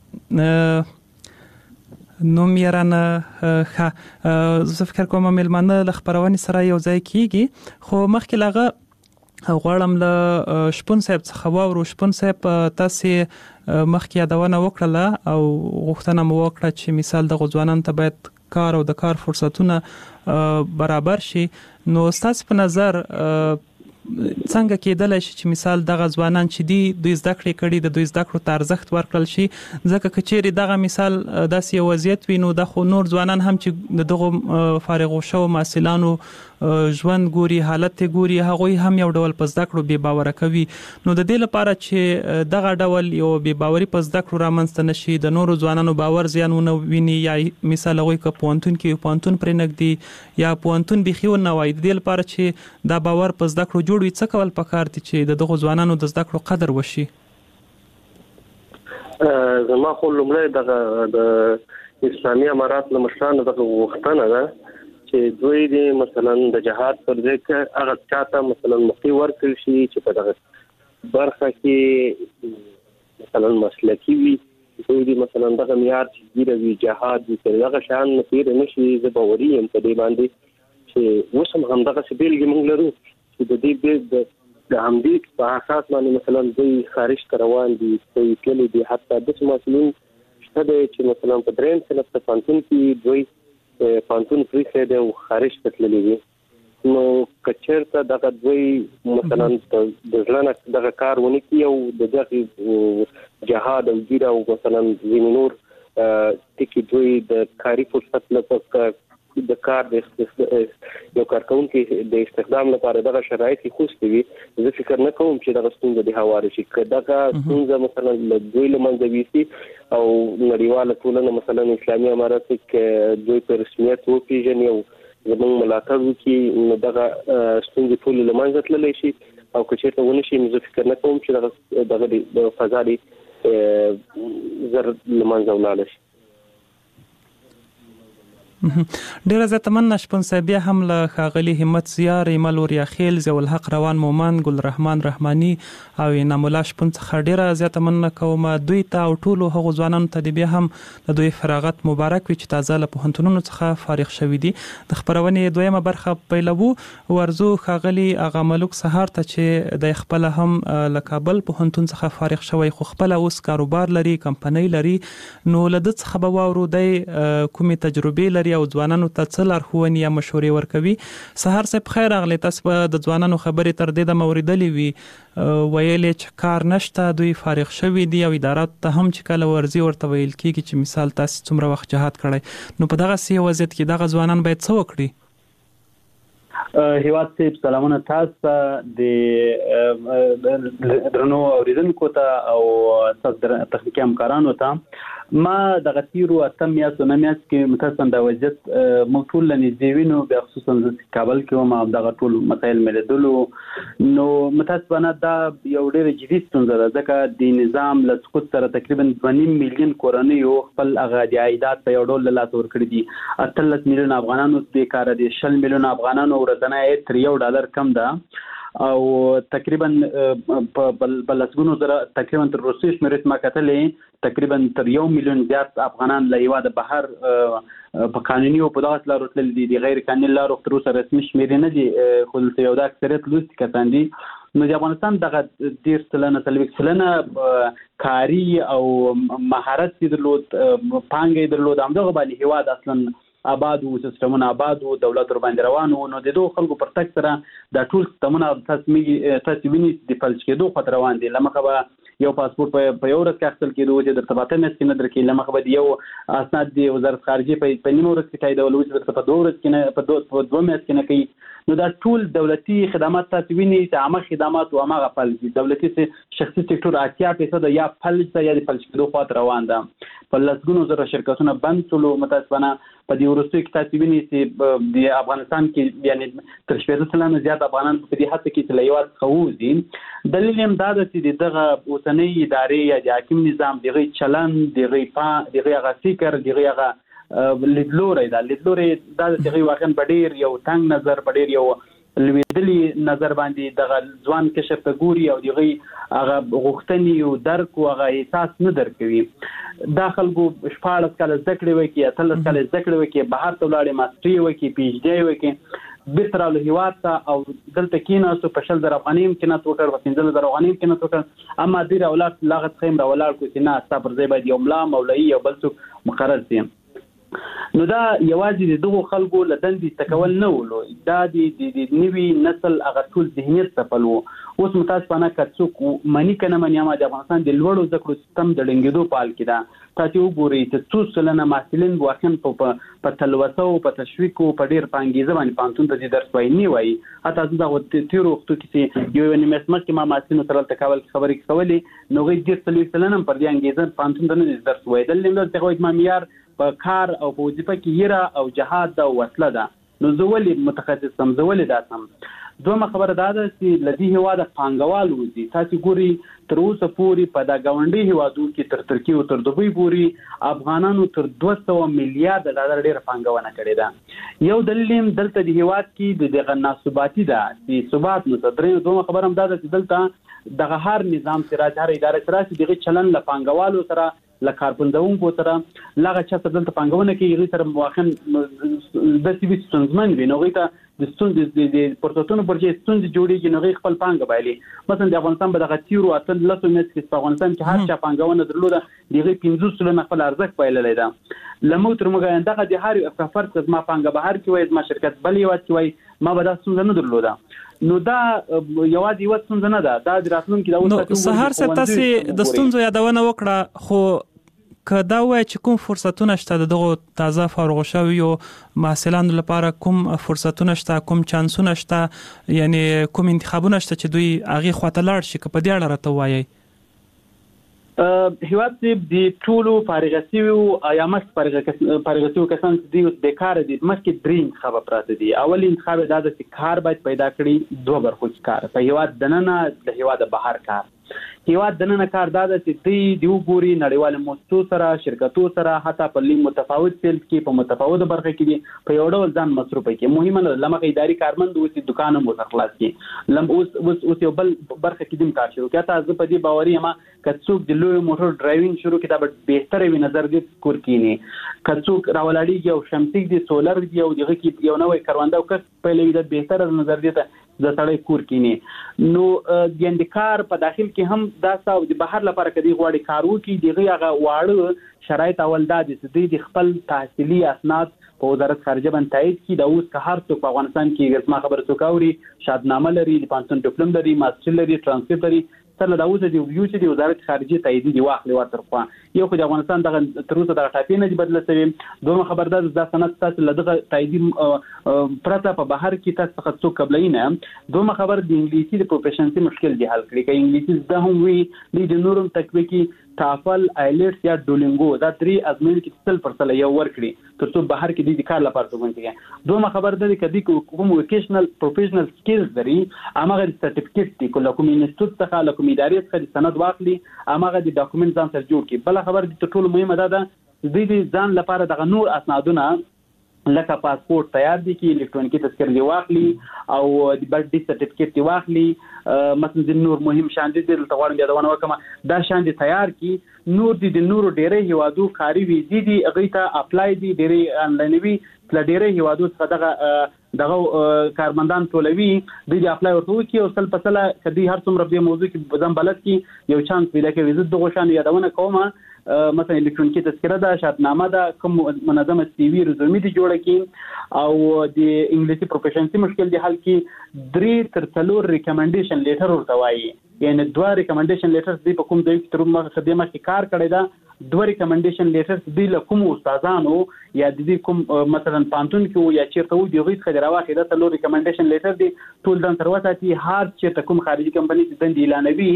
[SPEAKER 2] نوم یې رانه ښه زه فکر کوم میلمانه له خبرونې سره یو ځای کیږي خو مخکې له هغه غواړم له شپون صاحب څخه واورو. شپون صاحب تاسې مخکې یادونه وکړله او غوښتنه مو وکړه چې مثال دغو ځوانانو ته باید کار او د کار فرصتونه برابر شي. نو ستاسې په نظر څنګه کېدلی شي چې مثال دغه ځوانان چې دي دوی زده کړې کړي د دوی زده کړو ته ارزښت ورکړل شي ځکه که چیرې دغه مثال داسې یو وضعیت وي نو د خو نور ځوانان هم چې د دغو فارغو شوو محصلانو ژوند ګوري حالت ګوري هغوی هم یو ډول په زده کړو بې باوره کوي. نو د دې لپاره چې دغه ډول یو بې باوري په زده کړو رامنځته نشي د نورو ځوانانو باور زیان ونه ویني یا مثال هغوی که پوهنتون کې پوهنتون پرې نږدي یا پوهنتون بیخي ونه وایي د دې لپاره چې دا باور په زده کړو جوړ وي څه کول پکار دي چې د دغو ځوانانو د زده کړو قدر وشي؟
[SPEAKER 5] زما خو لومړی دغه د اسلامي امارات له مشرانو دغه غوښتنه ده چې دوی دې مثلا د جهاد پر ځای کې هغه چاته مثلا مخکې ورکړل شي چې په دغه برخه کې مثلا مسلکي وي دوی دې مثلا دغه معیار چې ګیره وي جهاد وي دغه شیان تېر نه شي. زه باوري یم په دې باندې چې اوس هم همدغسې بېلګې موږ لرو چې د دې د همدې په اساس باندې مثلا دوی خارج ته روان دي دوی تللي دي حتی داسې محصلین شته دی چې مثلا په درېیم صنف په پوهنتون کې دوی پوهنتون پرېښی دی او خارج ته تللي دي. نو که چېرته دغه دوی مثلا د زړه نه دغه کار ونه کړي او د دغې جهاد او ګیره او مثلا ځینې نور ټکي دوی د کاري فرصت لپاره د کار د یو کارکوونکي د استخدام لپاره دغه شرایط خوستې وي زه فکر نه کوم چې دغه ستونزه دې هواره شي. که دغه ستونزه مثلا له دوی له منځه ویسي او نړیواله ټولنه مثلا اسلامي امارات کې دوی په رسمیت وپېژني او زموږ ملاتړ وکړي نو دغه ستونزې ټولې له منځه تللی شي او که چېرته ونه شي نو زه فکر نه کوم چې دغه دغه فضا دې زر له منځه ولاړه شي.
[SPEAKER 2] ډیره زیاته مننه شپون صاحب. بیا هم له ښاغلي همت زیار، ایمل وریاخیل، ضیاء الحق روان مومن، ګل رحمان رحماني او انعام الله شپون څخه ډیره زیاته مننه کوم. دوی ته او ټولو هغو ځوانانو ته بیا هم د دوی فراغت مبارک وي چې تازه له پوهنتونونو څخه فارغ شوي دي. د خبرونې دویمه برخه پیلوو. ورزو ښاغلي اغا ملک سهار ته چې د خپل هم له کابل پوهنتون څخه فارغ شوی، خو خپل اوس کاروبار لري، کمپنۍ لري، نو له د څخه به واورو دی کومې تجربې لري او ځوانانو ته څه لارښوونې یا مشورې ورکوي. سهار صاحب خیر راغلی. تاسو به د ځوانانو خبرې تر دې دمه اورېدلې وي، ویلې چې کار نشته، دوی فارغ شوي دي او ادارات ته هم چې کله ورځي ورته ویل کېږي چې مثال تاسو څومره وخت جهاد کړی، نو په دغسې وضعیت کې دغه ځوانان باید څه وکړي؟
[SPEAKER 7] هیواد صاحب سلامونه تاسو د درنو اوریدونکو ته او تاسو تخنیکي همکارانو ته. ما دغه تیرو اتم میاشتو نه میاشت کې متاسفانه د وضعیت موږ ټول له نږدې وینو، بیا خصوصا زه کابل کې وم او دغه ټول مسایل مې لیدلو. نو متاسفانه دا یو ډېره جدي ستونزه ده، ځکه د نظام له سقوط سره تقریبا دوه نیم میلیون کورنیو خپل هغه د عایدات په یو ډول له لاسه ورکړي دي. اتلس میلیون افغانانو بېکاره دي، شل میلیون افغانانو ورځنی عاید تر یو ډالر کم ده او تقریبا په لسګونو زره تقریبا تر روسي شمېرې ما کتلې تقریبا تر یو میلیون زیات افغانان له هیواده بهر په قانوني او په دغسې لارو تللي دي. د غیر قانوني لارو تر اوسه رسمي شمېرې نه دي، خو دلته یو د اکثریت لوستي کسان دي. نو د افغانستان دغه دېرش سلنه څلوېښت سلنه کاري او مهارت یې درلود، پانګه یې درلود، همدغه باندې هیواد اصلا آباد وو، سیستمونه آباد وو، دولت ورباندې روان وو. نو د دغو خلکو پر تګ سره دا ټول سیستمونه تاسو وینئ د فلج کېدو خواته روان دي. له مخه به یو پاسپورت په یو ورځ کې اخیستل کېدو چې درته په اته میاشتې کې نه درکوي، له مخه به د یو اسناد د وزارت خارجې په نیمه ورځ کې تاییدول چې درته په دوه ورځ کې نه په دوه میاشتې کې نه کوي. نو دا ټول دولتي خدمات تاسو وینئ چې عامه خدمات او هماغه فلج دي. دولتي شخصي سکتور اتیا فیصده یا فلج ده یا د فلج کېدو خواته روان ده. په لسګونو زره شرکتونه بند شولو. متاسفانه په دې وروستیو کې تاسو وینئ چې د افغانستان کې یعنې تر شپېته سلنه زیات افغانان په دې هڅه کې چې له هېواد څخه ووځي. دلیل یې هم دا ده چې د دغه اوسنۍ ادارې یا د حاکم نظام د هغوی چلند، د هغوی پا د هغوی هغه فکر، د هغوی هغه لیدلوری ده لیدلوری دا د هغوی واقعا په ډېر یو تنګ نظر، په ډېر یو لوېدلي نظر باندې دغه ځوان کشر ته ګوري او د هغوی هغه غوښتنې او درک او هغه احساس نه درکوي. دا خلکو شپاړس کاله زده کړې وکړي، اتلس کاله زده کړې وکړي، بهر ته ولاړې ماسټري وکړي، پي ایچ ډي وکړي، بیرته راغلو هېواد ته او دلته کېناستو، په شل زره افغانۍ هم قیمت وکړ، په پنځلس زره افغانۍ هم قیمت وکړ، اما دوی راولاړ له هغه څخه هم راولاړ کړو چې نه ستا پر ځای باید یو ملا، مولوي یا بل څوک مقرر شي. نو دا یوازې د دغو خلکو له دندې تکول نه ولو، دا د نوي نسل هغه ټول ذهنیت څپل وو. اوس متاسفانه که څوک مني که نه مني، اما د افغانستان د لوړو زده کړو سیستم د ډنګېدو په حال کې ده. تاسو وګورئ چې څو سلنه محصلین واقعا په تلوسه او په تشویق او په ډېر په انګېزه باندې پوهنتون ته ځي، درس وایي نه وایي. حتی زه دغه تېرو وختو کې چې یو یوه نیمه مخکې ما محصلینو سره هلته کابل کې خبرې کولې، نو هغوی ډېر څلوېښت سلنه هم پر دې انګېزه پوهنتون ته نه ځي درس وایي. دلته هم داسې هغوی زما معیار په کار او په وظیفه کې یره او جهاد ده او وسله ده. نو زه ولې متخصص سم، زه ولې دا سم؟ دویمه خبره دا ده چې له دې هېواده پانګوال وځي. تاسو ګورئ تر اوسه پورې په دا ګاونډي هېوادو کې تر ترکیې او تر دوبۍ پورې افغانانو تر دوه سوه میلیارده ډالر ډېره پانګونه کړې ده. یو دلیل هم دلته د هېواد کې د دغه ناثباتي ده، د ثبات نشته. درېیم دویمه خبره هم دا ده چې دلته دغه هر نظام چې راشي، هر اداره چې راشي، د هغې چلند له پانګوالو سره، له کارپندونکو سره، له هغه چا سره دلته پانګونه کوي، هغوی سره واقعا داسې وي ستونزمن وي. نو هغوی ته د ستونزې د فرصتونو پر ځای ستونزې جوړېږي، نو هغوی خپل پانګه بایلي. مثلا د افغانستان په دغه تېرو اتلسو میاشتو کې په افغانستان کې هر چا پانګونه درلوده، د هغوی پنځوس سلنه خپل ارزښت بایللی ده. له موږ تر موږه دغه د هر یو فرد که زما پانګه بهر کې وای، زما شرکت بل هېواد کې وای، ما به دا ستونزه نه درلوده. نو دا یوازې یوه ستونزه نه ده، دا د راتلونکي د
[SPEAKER 2] نو سهار صاحب تاسې د ستونزو یادونه وکړه، خو که دا وایي چې کوم فرصتونه شته د دغو تازه فارغ شویو محصلانو لپاره، کوم فرصتونه شته، کوم چانسونه شته، یعنې کوم انتخابونه شته چې دوی هغې خواته لاړ شي، که په دې اړه راته ووایئ.
[SPEAKER 7] هېواد صاحب د ټولو فارغه شویو یا مخکې فارغه شویو کسانو چې دوی اوس بېکاره دي، مخکې درې انتخابه پراته دي. اول انتخاب یې دا ده چې کار باید پیدا کړي، دوه برخو کې کار، په هېواد دننه د هېواده بهر کار. هیواد دننه کار دا ده چې دوی د وګوري نړیوال موسسو سره شرکتو سره حتی په لیم متفاوت فیلډ کې په متفاوت برخه کې دي په یو ډول ځان مصروف کړي. مهمه نه لمغه اداري کارمند اوس دکان مو خلاص کړي لم اوس اوس یو بل برخه کې دیم کار شروع کړي. تاسو په دې باوري ما کڅوک د لوی موټر ډرایوینګ شروع کړي دا بهتره وي نظر دې کور کینی کڅوک راولاړي یو شمسي دي سولر دی او دغه کې یو نوې کاروانده او کس په لوي د بهتره نظر دې ته د سړی کور کینی. نو د اندکار په داخل کې هم دا ساو د بهر لپاره کدي غواړي کارو کې دغه هغه واړه شرایط اول دا د د خپل تحصیلي اسناد په وزارت خارجه باندې تایید کی دا اوس که هر څوک په افغانستان کې غوښما خبره څوکاوري شادنامه لري د پانسون ډیپلوم لري ماستر لري ترانسکریپټ لري سره دا اوس د ویو چې د وزارت خارجه تایید دی واخلي ورته خو یو خو د افغانستان دغه تر اوسه د ټاپې نه بدله شوی. دوه خبردار د سند تاسو لدغه تایید پرته په بهر کې تاسو څخه څوک قبلای نه. دوه خبر د انګلیسي د پروفیشنسي مشکل دی حل کړي کې انګلیسي زده هم وی د نورم تکویکی تافل آیلټس یا ډولینګو دا درې ازموینې کې تل پر تل یو ورکړي ترڅو بهر کې د کار لپاره څنګه کیږي. دوه خبر ده کدي کوم وکیشنل پروفیشنل سکلز لري امغه سرټیفیکټ دی کوم کوم انسټیټیوټ څخه کوم ادارې څخه سند واخلي امغه د ډاکومنټ ځان سره جوړ کړي. بل خبر د ټول مهمه ده د دې ځان لپاره د نور اسنادونه لکه پاسپورت تیار دي کی الکترونیکی تذکره دی واخلي او د برډ سرټیفیکټ دی واخلي مثلا د نور مهم شان دي د تغوړم یادونه وکم دا شان دي تیار کی نور دي د نور ډېرې هوادو کاری ویزي دي اغه ته اپلای دي ډېرې انلاین وی تل ډېرې هوادو څخه دغه دغه کارمندان ټولوي د اپلای ورته کی او سل پسله کدي هر څومره په موضوع کې بزم بلد کی یو چانس پیدا کوي ویزه دغه شان یادونه کومه مثلا الکترونیکی تذکره ده شرطنامه ده کوم منظمه سی وی رزومي دي جوړه کی او د انګلیسي پروفیشنسي مشکل دی حل کی درې تر څلور ریکمنډیشن لیټر ورته وایي یعنی دوه ریکمنډیشن لیټرز دی په کوم ځای کې تر مخه خدمت کې کار کړی دا دوه ریکمنډیشن لیټرز دی له کوم استادانو یا د دې کوم مثلا پانتون کې یا چیرته و دی غوښ خبره واخې دا څلور ریکمنډیشن لیټر دی ټول دن تر وته چې هر چیرته کوم خارجي کمپنی چې دند اعلانوي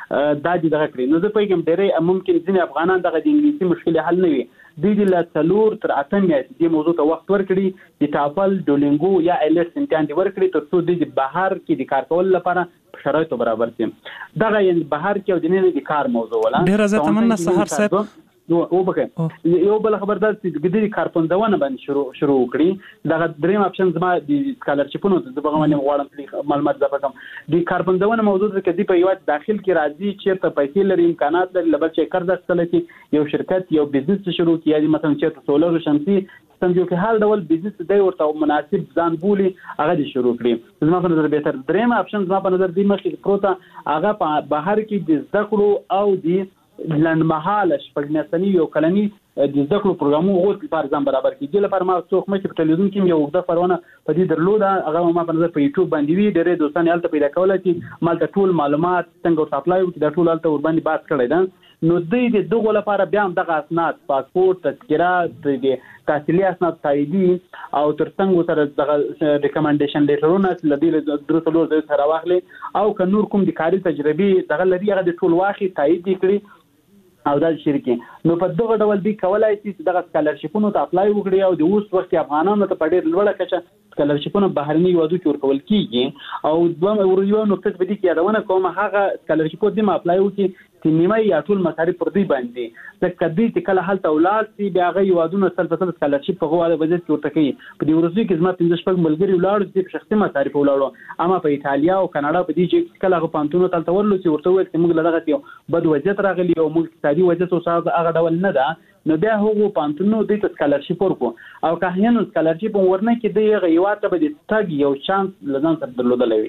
[SPEAKER 7] دا دي دغه کړی. نو زه په کوم ډېرې ممکن ځینې افغانان دغه د انګلیسي مشکل حل نه وي د دې له څلور تر اته میاشتې د موضوع ته وخت ورکړي د ټاپل ډولینګو یا ایلټس امتحان دی ورکړي ترڅو د بهر کې د کار کول لپاره شرایط برابر شي. دغه یعنی بهر کې او د نه د کار موضوع ولا
[SPEAKER 2] ډیر زه تمنا سحر صاحب
[SPEAKER 7] نو او بکه یو بل خبردار چې د دې کارپوندونه باندې شروع شروع کړي دغه دریم اپشن زما د سکالرشپونو د بغه باندې غواړم معلومات زپکم د کارپوندونه موضوع کې د په یو داخل کې راځي چې ته پیسې لري امکانات لري لبل چې قرض اخیستل کې یو شرکت یو بزنس شروع کیږي یعنی مثلا چې سولر شمسي څنګه کې هر ډول بزنس دی ورته مناسب ځان بولی هغه دي شروع کړي. زما په نظر به تر دریم اپشن زما په نظر دی مخکې پروته هغه په بهر کې د ذکر او د لنمحاله شپږمیاشتنی یو کلنی د زده کړو پروګرامو غوښتل لپاره ځان برابر کړي. د لپاره ما څوک مې په ټلویزیون کې یو وخت فرونه په دې درلوده هغه ما په نظر په یوټیوب باندې وی ډېرې دوستان یالته پیدا کول چې مالته ټول معلومات څنګه سپلای وکړي د ټول الته ور باندې بحث کړی دا. نو د دې دغه لپاره بیا هم دغه اسناد پاسپورت تذکره د تحصیلي اسناد تاییدي او ترڅنګ سره دغه ریکمنډیشن لیټرونه لدی درو څلور ځای سره واخلي او که نور کوم د کاري تجربه دغه لري هغه د ټول واخی تایید کړي او دا شریکي. نو په دغه ډول دی کولای شي دغه سکالرشپونو ته اپلای وکړي او د اوس وخت افغانانو ته په ډېر لوړه کچه سکالرشپونه بهرني وادو کې ورکول کیږي او دوه وريو نقطه په دې کې یادونه کوم هغه سکالرشپو د ما اپلای وکړي چې نیمه یا ټول مصارف پر دې باندې ځکه دې چې کله حالت اولاد سي بیا غي وادونه سل په سل سکالرشپ په غواړي وجه کې ورته کوي. په دې ورځو کې زما پنځه شپږ ملګری ولاړ دي په شخصي مصارف ولاړو اما په ایتالیا او کاناډا په دې چې کله غو پانتونو تل تورلو چې ورته وایي چې موږ لږه یو بد وضعیت راغلی او موږ اقتصادي وضعیت او هغه ډول نه ده. نو بیا هغه پانتونو د سکالرشپ ورکو او که هیڅ سکالرشپ ورنه کې د غیواته به د تګ یو چانس لزان سره درلودلې وي.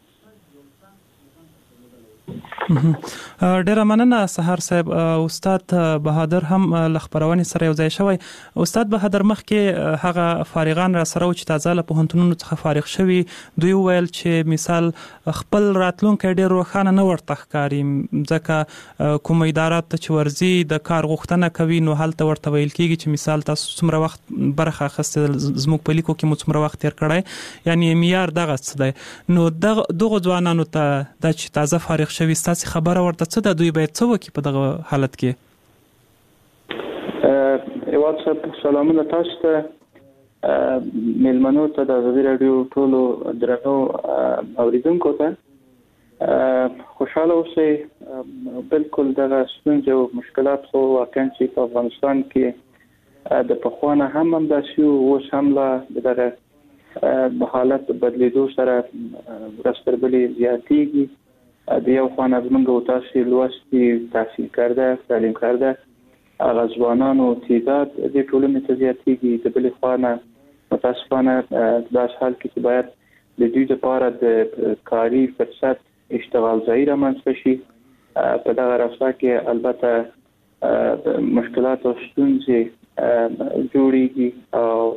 [SPEAKER 2] ډیره مننه سحر صاحب. استاد بهادر هم لخبرونې سره یو ځای شوی. استاد بهادر مخکې هغه فارغان را سره چې تازه له پوهنتونونو څخه فارغ شوي دوی ویل چې مثال خپل راتلونکي ډیر روښانه نه ورته ښکاري ځکه کوم ادارات چې ورزي د کار غوښتنه کوي نو هلته ورته ویل کیږي چې مثال تاسو څومره وخت برخه اخیستل زموږ په لیکو کې مو څومره وخت تیر کړی یعنی معیار دغه څه دی. نو دغه ځوانانو ته د چې تازه فارغ شوي ستاسو خبره ورته څه ده دوی باید څه وکړي په دغه حالت کې؟
[SPEAKER 8] واتساپ سلامونه تاسو ته میلمنو ته د ازادي راډیو ټولو درنو اوریدونکو ته. خوشاله اوسئ. بالکل دغه ستونزې او مشکلات خو واقعا چې په افغانستان کې د پخوانه هم هم داسې اوس هم لا دغه حالت بدلیدو سره رستربلې زیاتېږي. د یو خوانه زمونږ او تاسو لوستي تحصیل کرده تعلیم کرده غزوانان او تعداد د ټولنې ته زیاتېږي. د بلې خوانه متاسفانه داس حال کې چې باید د دوی لپاره د کاري فرصت اشتغال ځای رامنځته شي. په دغه راستا کې البته مشکلات او ستونزې جوړیږي او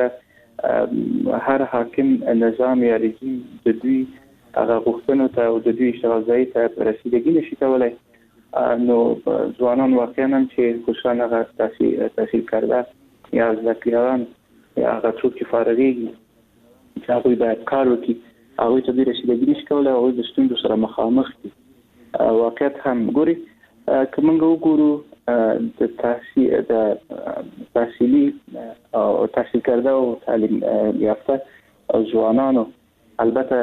[SPEAKER 8] بالاخره هر حاکم نظام یا رژیم د دوی هغه غوښتنو ته او د دوی اشتغال ځای ته رسیدګي نشي کولای. نو ځوانان واقعا چې خوشانه هغه تحصیل تحصیل کرده یا ذکیان یا هغه څوک چې فارغېږي چې هغوی باید کار وکړي هغوی ته دوی رسیدګي نشي کولای. هغوی د ستونزو سره مخامخ دي. واقعیت هم ګوري که موږ وګورو د تحصیل د تحصیلي او تحصیل کرده او تعلیم یافته او ځوانانو البته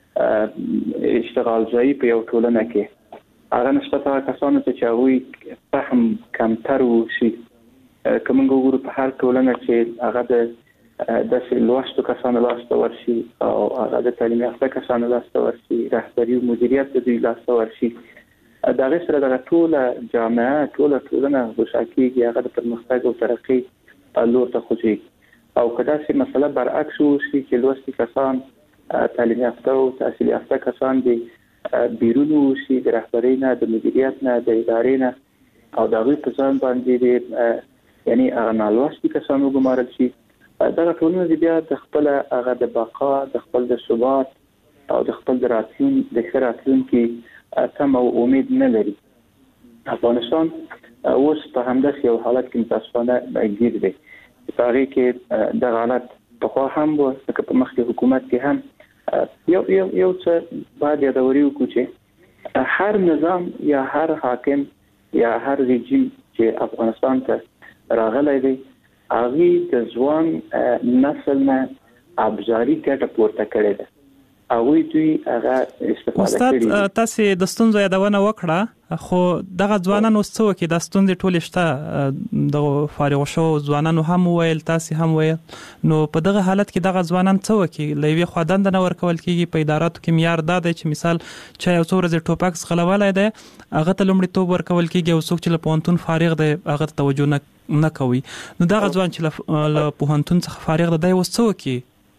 [SPEAKER 8] اشتغال ځای په یو ټولنه کې هغه نسبت هغه کسانو ته چې هغوی فهم کمتر وشي. که موږ وګورو په هر ټولنه چې هغه د داسې لوستو کسانو لاسته ورشي او هغه د تعلیم یافته کسانو لاسته ورشي رهبري او مدیریت د دوی لاسته ورشي دا غي سره د ټوله جامعه ټوله ټولنه وشاکیږي هغه د پرمختګ او ترقۍ لور ته خوځي. او کدا چې مسله برعکس وشي چې لوستي کسان تعلیم یافته او تحصیل یافته کسان دي بیرون وشي د رهبري نه د مدیریت نه د ادارې نه او د غوي په ځان باندې دي یعنی هغه نالوستي کسان وګمارل شي. دا ټولنه د بیا د خپل هغه د بقا د خپل د ثبات او د خپل د راتلون د خیراتلون کې تم او امید نه لري. افغانستان اوس په همداسې یو حالت کې متاسفانه ګیر دی. په هغه کې د حالت په خوا هم و چې په مخکې حکومت کې هم یو یو یو څه باید یادوري وکړو چې هر نظام یا هر حاکم یا هر رژیم چې افغانستان ته راغلی دی هغه د ځوان نسل نه ابزاري ګټه پورته کړې ده. هغه دوی هغه استفاده کوي.
[SPEAKER 2] استاد تاسو د ستونزو یادونه وکړه خو دغه ځوانان اوس څه وکړي د ستونزې ټول شته د فارغ شو ځوانانو هم ویل تاسو هم ویل نو په دغه حالت کې دغه ځوانان څه وکړي لوي خدان د نور کول کېږي په اداراتو کې معیار دا دی چې مثال چې یو څو ورځې ټوپکس غلولای دی هغه ته لومړی توب ورکول کېږي او څوک چې له پونتون فارغ دی هغه توجه نه نه کوي. نو دغه ځوان چې له پوهنتون څخه فارغ دی اوس څه وکړي؟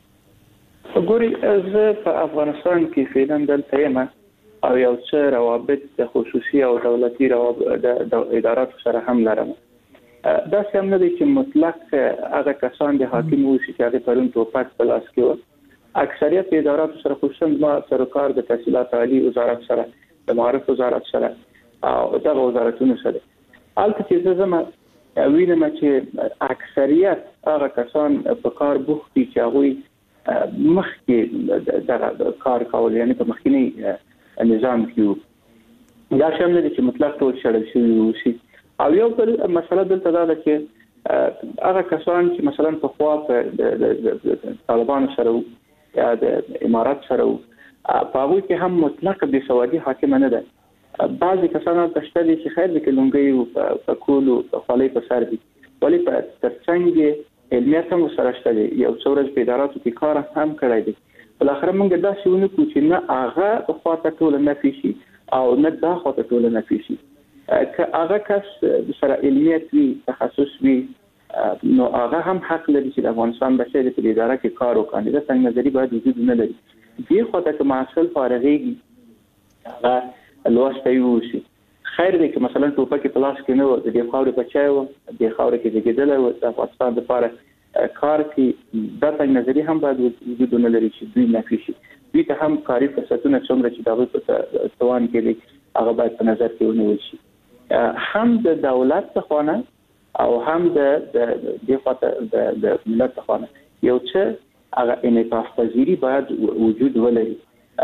[SPEAKER 8] ګوري زه په افغانستان کې فعلا دلته یم او یو څه روابط د خصوصي او دولتي روابط د اداراتو سره هم لرم. دا څه نه دي چې مطلق هغه کسان د حاکم وو چې هغه پرون ټوپک په لاس کې و. اکثریت اداراتو سره خصوصا ما سرکار د تحصیلات عالی وزارت سره د معارف وزارت سره او د وزارتونو سره البته چې زما وینم چې اکثریت هغه کسان په کار بوخت دي چې هغه مخکې د کار کول یعنی په مخکینی نظام کې دا شامل دي چې مطلق ټول شړل شوی شي. او یو بل مسله دلته دا ده چې هغه کسان چې مثلا په خوا په طالبانو سره یا د امارات سره په هغه کې هم مطلق بې سوادي حاکم نه ده. بعضی کسان تشته دي چې خیر د کلونګي په کولو خالي په سر دي ولی په ترڅنګ علمیت هم سره شته دي یو څو ورځې په اداراتو کې کار هم کړی دي. بل اخر موږ دا شونه کوو چې نه هغه خواته ټول نه فيشي او نه دا خواته ټول نه فيشي که هغه کس سره علمیت وي تخصص وي نو هغه هم حق لري چې د افغانستان بشری په اداره کې کار وکړي. دا څنګه نظری باید وجود نه لري. دې خواته که معسل فارغيږي هغه لوسته یوسي خیر دی که مثلا ټوپک په لاس کې نه و د خاورې بچای و د خاورې کې زیږیدل و د افغانستان لپاره کار کې دا څنګه نظری هم باید وجود نه لري چې دوی نفي شي. دوی ته هم کاري فرصتونه څومره چې دغه په توان کې دي هغه باید په نظر کې ونیول شي. هم د دولت څخه او هم د د خاطر د ملت څخه یو څه هغه انعطاف پذیری باید وجود ولري.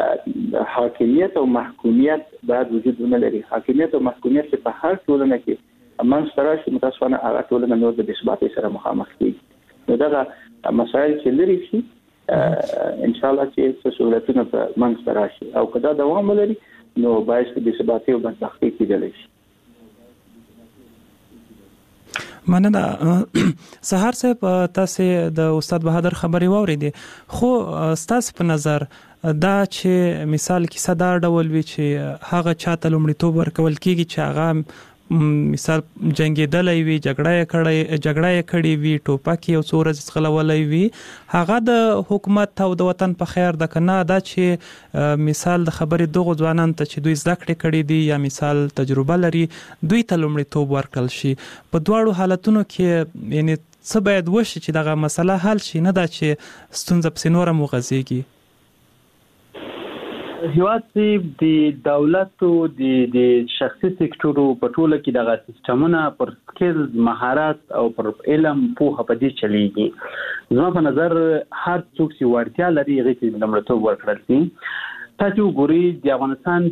[SPEAKER 8] حاکمیت او محکومیت باید وجود نه لري. حاکمیت او محکومیت په هر ټولنه کې امان سره چې متاسفانه هغه ټولنه نور د ثبات سره مخامخ دي. نو دا مسایل چې لري شي ان شاء الله چې سہولتونه په منځ ته راشي او کدا دوام ولري نو باعث د ثباتي او بدبختي کېدلی شي.
[SPEAKER 2] مننه. سهار صاحب تاسو د استاد بهادر خبري واوریدې خو تاسو په نظر دا چې مثال کیسه دا ډول وی چې هغه چاته لومړیتوب ورکول کیږي چې هغه مثال جنگیدلې وی جګړه کړې جګړه کړې وی ټوپک یو څو ورځې خلولې وی هغه د حکومت او د وطن په خیر د کنه دا چې مثال د خبرې دغه ځوانان ته چې دوی زده کړې کړې دي یا مثال تجربه لري دوی ته لومړیتوب ورکړل شي په دواړو حالتونو کې یعنی څه باید وشي چې دغه مسله حل شي نه دا چې ستونزه په نور مو غځيږي.
[SPEAKER 7] هیواد چې د دولت او د شخصي سکتورو په ټوله کې دغه سیستمونه پر سکیلز مهارت او پر علم پوهه په دې چلیږي. زما په نظر هر څوک چې وړتیا لري هغه ته لومړیتوب ورکړل شي. تاسو ګورئ د افغانستان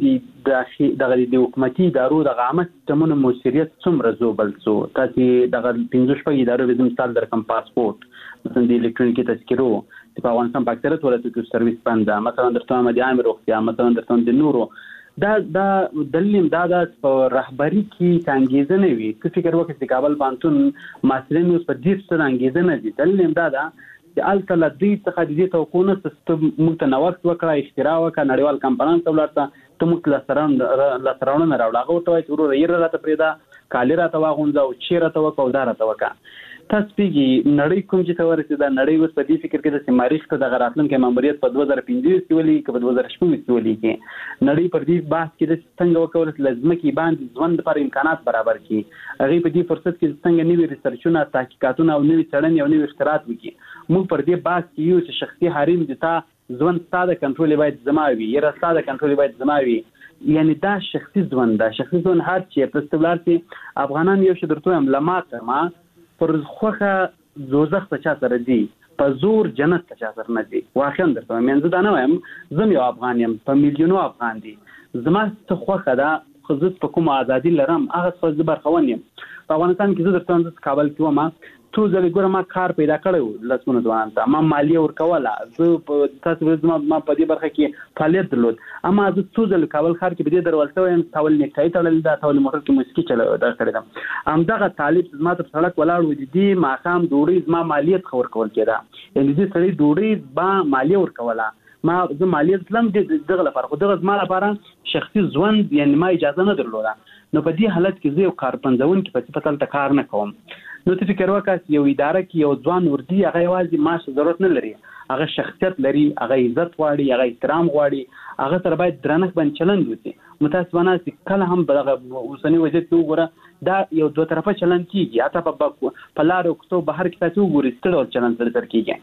[SPEAKER 7] د دغه د حکومتي ادارو د عامه سیستمونو مؤثریت څومره زوبل څو تاسو دغه پنځه شپږ ادارو د مثال درکم پاسپورت مثلا د الکترونیکي تذکرو په افغانستان په اکثریت ولایتونو کې سرویس بنده مثلا درته مدي عام روغتیا مثلا درته د نورو دا دا دلیم دا د رهبری کې څنګه نه وي چې فکر وکړي چې کابل پانتون مسلې نو په دې څه څنګه نه دي دلیم دا دا چې الکل د دې څخه د دې توقونه سیستم موږ ته نوښت وکړای اختراع وکړ نړیوال کمپانیان ولرته ته موږ لاسران لاسرانه راوړل هغه ته وایي ورو یې راته پریدا کالی راته واغونځه او چیرې راته وکاو دا راته وکا تاسو پیږي نړۍ کوم چې تورسي دا نړۍ اوس په دې فکر کې د مریخ ته د راتلونکو ماموریت په دوه زره پنځه کې ولي کې په دوه زره شپږ کې ولي کې نړۍ پر دې بحث کې د څنګه وکول لازم کې باندې ژوند لپاره امکانات برابر کړي هغه په دې فرصت کې څنګه نوي ریسرچونه تحقیقاتونه او نوي څېړنې او نوي اختراعات وکړي موږ پر دې بحث کې یو چې شخصي حریم د تا ژوند ساده کنټرول باید زماوي یا ساده کنټرول باید زماوي یعنی دا شخصي ژوند دا شخصي ژوند هر چې پرستولار چې افغانان یو شدرته هم لماته ما پر خوخه دوزخ ته چا سره دی په زور جنت ته چا سره نه دی واقعا درته منځ دا نه وایم زم یو افغان یم په میلیونو افغان دي زما څه خوخه دا خزت په کوم ازادي لرم هغه څه زبر خوان یم په افغانستان کې زه درته د کابل کې وم تو ځلې ګوره ما کار پیدا کړو لاسونه ځوان ته ما مالیه ورکوله زه په تاسو زما ما په دې برخه کې فعالیت درلود اما زه څو ځل کابل ښار کې به دې درولته وایم تاول نیکټای تړل دا تاول موټر کې موسیقي چل دا کړم همدغه طالب زما تر سړک ولاړ و دي ماقام ډوړې زما مالیت خور کول کېده یعنی دې سړی ډوړې با مالیه ورکوله ما زه مالیت لم دغه لپاره خو دغه زما لپاره شخصي ژوند یعنی ما اجازه نه درلوده نو په دې حالت کې زه یو کارپنځون کې په پتل ته کار نه کوم نو ته فکر وکړه یو اداره کې یو ځوان وردی هغه یوازې معاش ضرورت نه لري هغه شخصیت لري هغه عزت غواړي هغه احترام غواړي هغه سره باید درنښت باندې چلند وکړي متاسفانه چې کله هم دغه اوسنی وضعیت وګوره دا یو دوه طرفه چلند کیږي حتی په لارو کوڅو بهر کې تاسو وګورئ ستړي چلند سره کیږي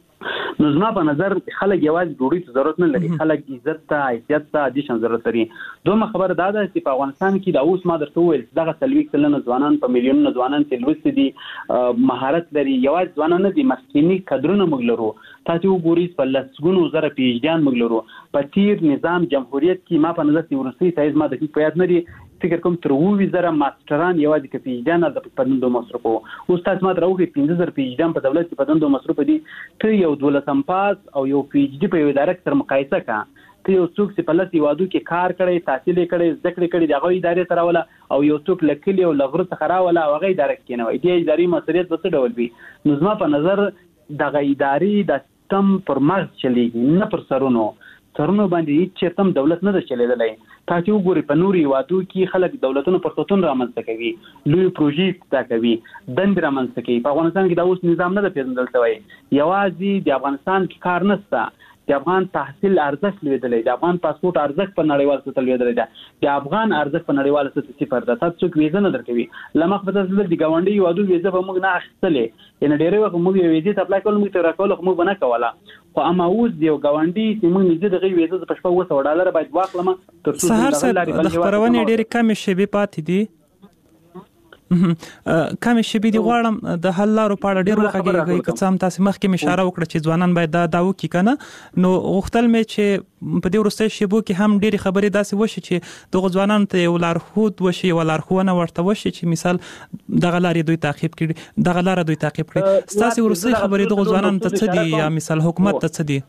[SPEAKER 7] نو زما په نظر خلک یوازې ډوډۍ ته ضرورت نه لري خلک عزت ته حیثیت ته د شان ضرورت لري دومره خبره دا ده چې په افغانستان کې د اوس ما درته وویل دغه سلوي کلن ځوانان په میلیونونو ځوانان چې لوستي دي مهارت لري یوازې ځوانان نه دي مخکینی کډرونه موږ لرو تاسو وګورئ په لسګونو زره پیجدان موږ لرو په تیر نظام جمهوریت کې ما په نظر چې ورسي سایز ما د هیڅ پیاد نه دي فکر کوم تر وو زره ماستران یوازې کې پیجدان د پدندو مصرفو استاد ما دروغه پنځه زره پیجدان په دولت کې پدندو مصرف دي ته یو دولتم پاس او یو پیج ډي په یو اداره سره مقایسه کا ته یو څوک چې په لسی وادو کې کار کړي تحصیل کړي ذکر کړي دغه ادارې سره ولا او یو څوک لکلی او لغړ څخه راولا او هغه اداره کې نه وي د اداري مسؤلیت په څه ډول وي نو زما په نظر دغه اداري د سیستم پر مغز چلیږي نه پر سرونو سرونو باندې چې تم دولت نه چلیدلای تاسو وګورئ په نوري وادو کې خلک دولتونو پر توتون رامنځته کوي لوی پروژې تا کوي دند رامنځته کوي په افغانستان کې دا اوس نظام نه پیژندل شوی یوازې د افغانستان کې کار نشته د افغان تحصیل ارزښت لیدلې د افغان پاسپورت ارزښت په نړیوال سطح لیدلې ده د افغان ارزښت په نړیوال سطح صفر ده تاسو څوک ویزه نه درکوي لمخ په تاسو د ګاونډي وادو ویزه به موږ نه اخیستلې ان ډېرې وخت موږ ویزه ته اپلای کول موږ ته راکول خو موږ نه کوله خو اما اوس دی ګاونډي چې موږ نږدې دغه ویزه په شپږ وسو ډالر باید واخلم تر څو
[SPEAKER 2] د خبرونه ډېرې کم شي به پاتې دي کمې شېبې دی غواړم د حل لارو په اړه ډېر وغږیږئ که څه هم تاسې مخکې مې اشاره وکړه چې ځوانان باید دا دا وکړي که نه نو غوښتل مې چې په دې وروستیو شېبو کې هم ډېرې خبرې داسې وشي چې دغو ځوانانو ته یو لارښود وشي یوه لارښوونه ورته وشي چې مثال دغه لارې دوی تعقیب کړي دغه لاره دوی تعقیب کړي ستاسې وروستۍ خبرې دغو ځوانانو ته څه دي یا مثال حکومت ته څه دي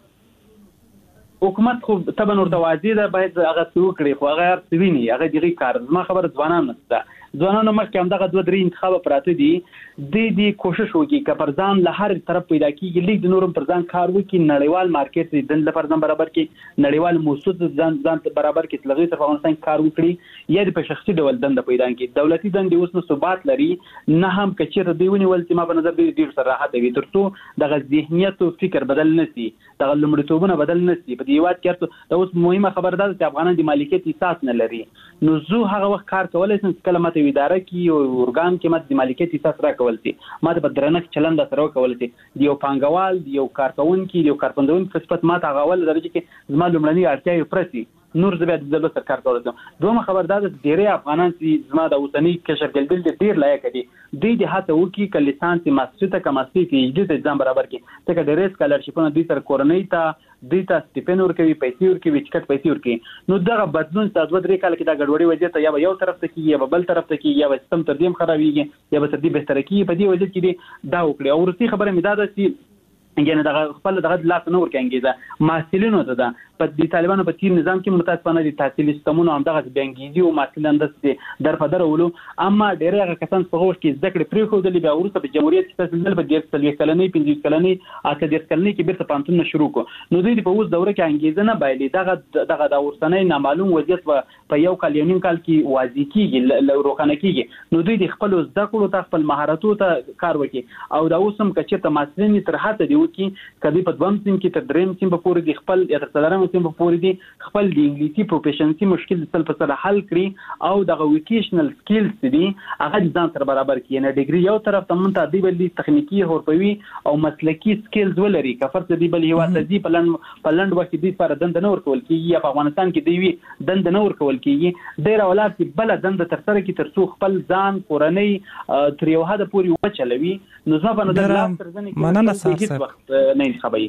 [SPEAKER 7] حکومت خو طبعا ورته واجب ده باید هغه څه وکړي خو هغه هر څه ویني هغه دغه کار زما خبره ځوانان نه ده ځوانانو مخکې همدغه دوه درې انتخاب پراته دي د دې کوشش وکړي که پر ځان له هر طرف پیدا کیږي لیک د نورم پر ځان کار وکړي نړیوال مارکیټ د د پر ځان برابر کې نړیوال موسسه ځان ځان برابر کې لغوي تر افغانستان کار وکړي یا د په شخصي ډول دند پیدا کړي دولتي دند اوس نو ثبات لري نه هم کچېر دی ونیول چې ما په نظر دی ډیر سره راحت وي ترڅو دغه ذهنیت او فکر بدل نشي دغه لمړتوبونه بدل نشي په دې یواد کې دا اوس مهمه خبره ده چې افغانان د مالکیت احساس نه لري نو زه هغه وخت کار کولای شم چې کله ماته اداره کې او اورګان کې ماته د مالکیت احساس را کول شي ماته په درنښت چلند سره کول شي د یو پانګوال د یو کارکونکي د یو کارپندون په صفت ماته غول درجه کې زما لومړنی اړتیا پرسي نور زبې د دولت سرکار کولای دوه خبردار د ډیری افغانان چې زما د اوسنی کشر ګلبل د ډیر لایق دي د دې هڅه وکړي چې لیسانس ماستر ته کماسي کې د ځان برابر کې ته د ریس سکالرشپونه د تر کورنۍ ته د تا سټیپن ورکوي پیسې ورکوي چکټ پیسې ورکوي نو دغه بدلون تاسو د درې کال کې دا ګډوډي وجه ته یا یو طرف ته کې یا بل طرف ته کې یا سیستم تر دې خرابېږي یا به تر دې بهتر کې په دې وجه کې دا وکړي او ورسي خبره مې دا ده چې یعنی دغه خپل دغه لاس نه ورکه انګیزه محصلینو ته ده په د طالبانو په تیر نظام کې متاسفانه د تحصیلي سیستمونو هم دغه بنګیزي او محصلین د در په درولو اما ډېر هغه کسان په هوښ کې زده کړې پرې خو د بیا ورسته په جمهوریت کې تاسو په ډېر څلوي کلنۍ پنځه کلنۍ اته ډېر کلنۍ کې بیرته پانتون شروع کو نو دوی په اوس دوره کې انګیزه نه بایلي دغه دغه د ورسنۍ نامعلوم وضعیت په یو کال یو نیم کال کې واضح کیږي روښانه کیږي نو دوی د خپل زده کړو ته خپل مهارتونو ته کار وکړي او دا اوس هم کچې ته محصلین تر هڅه دی وکړي کدی په دویم سیم کې تر دریم سیم په پورې د خپل یا تر څلورم سیم په پورې دی خپل د انګلیسي پروفیشنسي مشکل سل په سره حل کړي او د وکیشنل سکلز دي هغه ځان سره برابر کړي نه ډیګري یو طرف ته مونږ ته دی بل تخنیکی حرفوي او مسلکی سکلز ولري کفر ته دی بل یو ته دی پلان پلان وخت دی پر دند نه ورکول کیږي په افغانستان کې دی وی دند نه ورکول کیږي ډیر اولاد چې بل دند تر سره کې تر څو خپل ځان کورنۍ تر یو حد پورې وچلوي نو زما په نظر لا تر ځنې
[SPEAKER 2] مننه سره
[SPEAKER 7] وخت نه انتخابي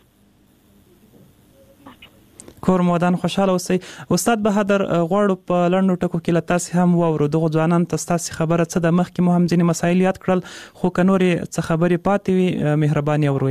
[SPEAKER 2] کور مودان خوشاله اوسئ استاد بهادر غواړو په لړنو ټکو کې له تاسې هم واورو دغه ځوانان تاسو خبره څه د مخکې مو هم ځینې مسایل یاد کړل خو که نورې څه خبرې پاتې وي مهرباني اورو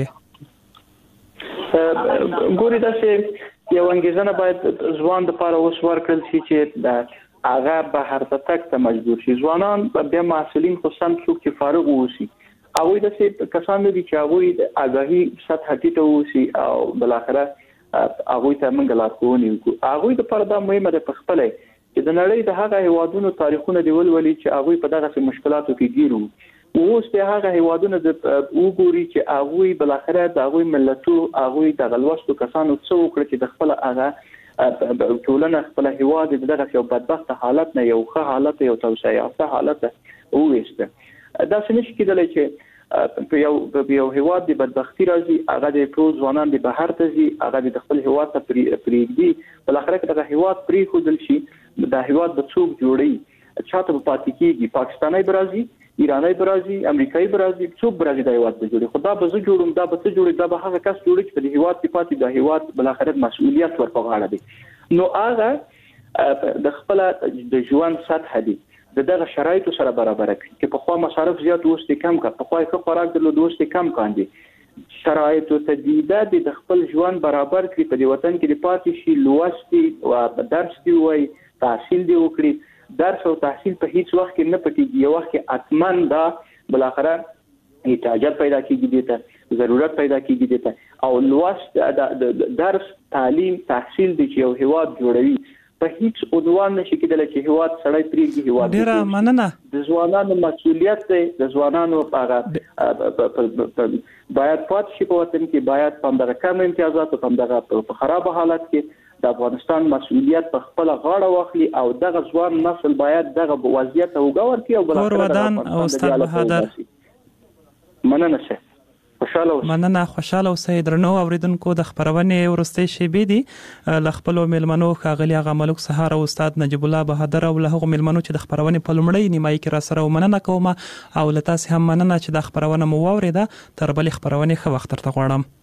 [SPEAKER 8] ګوري داسې یو انګیزه باید ځوان د پاره اوس ورکړل شي چې هغه بهر ته تک ته مجبور شي ځوانان بیا محصلین خو سم څوک چې فارغ اوسي هغوی داسې کسان دي چې هغوی د آګاهي سطح ټیټه اوسي او بالاخره هغوی ته موږ لارښوونې وکړو هغوی دپاره دا مهمه ده په خپله چې د نړۍ د هغه هیوادونو تاریخونه دې ولولي چې هغوی په دغسې مشکلاتو کې ګیر وو اوس بیا هغه هیوادونه وګوري چې هغوی بالاخره د هغوی ملتو هغوی دغه لوستو کسانو څه وکړه چې د خپله هغه ټولنه خپله هیواد د دغسې یو بدبخته حالت نه یو ښه حالت یو توسعه یافته حالت وویسته داسې نشي کېدلی چې په یو په یو هیواد د بدبختی راځي هغه د ټول ځوانان د بهر ته ځي هغه د خپل هیواد ته پرېږدي بلاخره کې دغه هیواد پرېښودل شي د هیواد به څوک جوړوي چاته به پاتې کېږي پاکستانی به راځي ایرانی به راځي امریکایي به راځي څوک به راځي د هیواد به جوړي خو دا به زه جوړوم دا به څه جوړي دا به هغه کس جوړي چې په د هیواد کې پاتې د هیواد بلاخره مسؤلیت ور په غاړه دی نو هغه د خپل د ژوند سطح دی د دغه شرایطو سره برابر کړي چې په خوا مصارف زیات وسته کم کا په خوا ښه خوراک درلود وسته کم کاندي شرایطو تجدید د خپل ژوند برابر کړي په دې وطن کې د پاتې شي لوستي او درس دی وای تحصیل دی وکړي درس او تحصیل په هیڅ وخت کې نه پټيږي یو وخت کې اتمن دا بلاخره احتیاجات پیدا کیږي دته ضرورت پیدا کیږي دته او لوست د درس تعلیم تحصیل د یو هیواد جوړوي په هیڅ عنوان نشي کېدلی چې هیواد سړی پرېږدي هیواد
[SPEAKER 2] ډېره مننه
[SPEAKER 8] د ځوانانو مسؤلیت دی د ځوانانو هغه باید پاتې شي په وطن کې باید په همدغه کم امتیازاتو په همدغه په خرابه حالت کې د افغانستان مسؤلیت په خپله غاړه واخلي او دغه ځوان نسل باید دغه وضعیت ته اوږه ورکړي او
[SPEAKER 2] کور ودان او استاد بهادر
[SPEAKER 8] مننه شه
[SPEAKER 4] خوشاله اوسئ.
[SPEAKER 2] مننه، خوشاله اوسئ. درنو اوریدونکو د خبرونې ورستۍ شیبې دي ل خپل میلمنو ښاغلي هغه ملک سهار او استاد نجیب الله بهادر او له هغو میلمنو چې د خبرونې په لومړۍ نیمایي کې را سره ومننه کوم او له تاسو هم مننه چې د خبرونه مو واوریده. تر بلې خبرونې ښه وخت درته غواړم.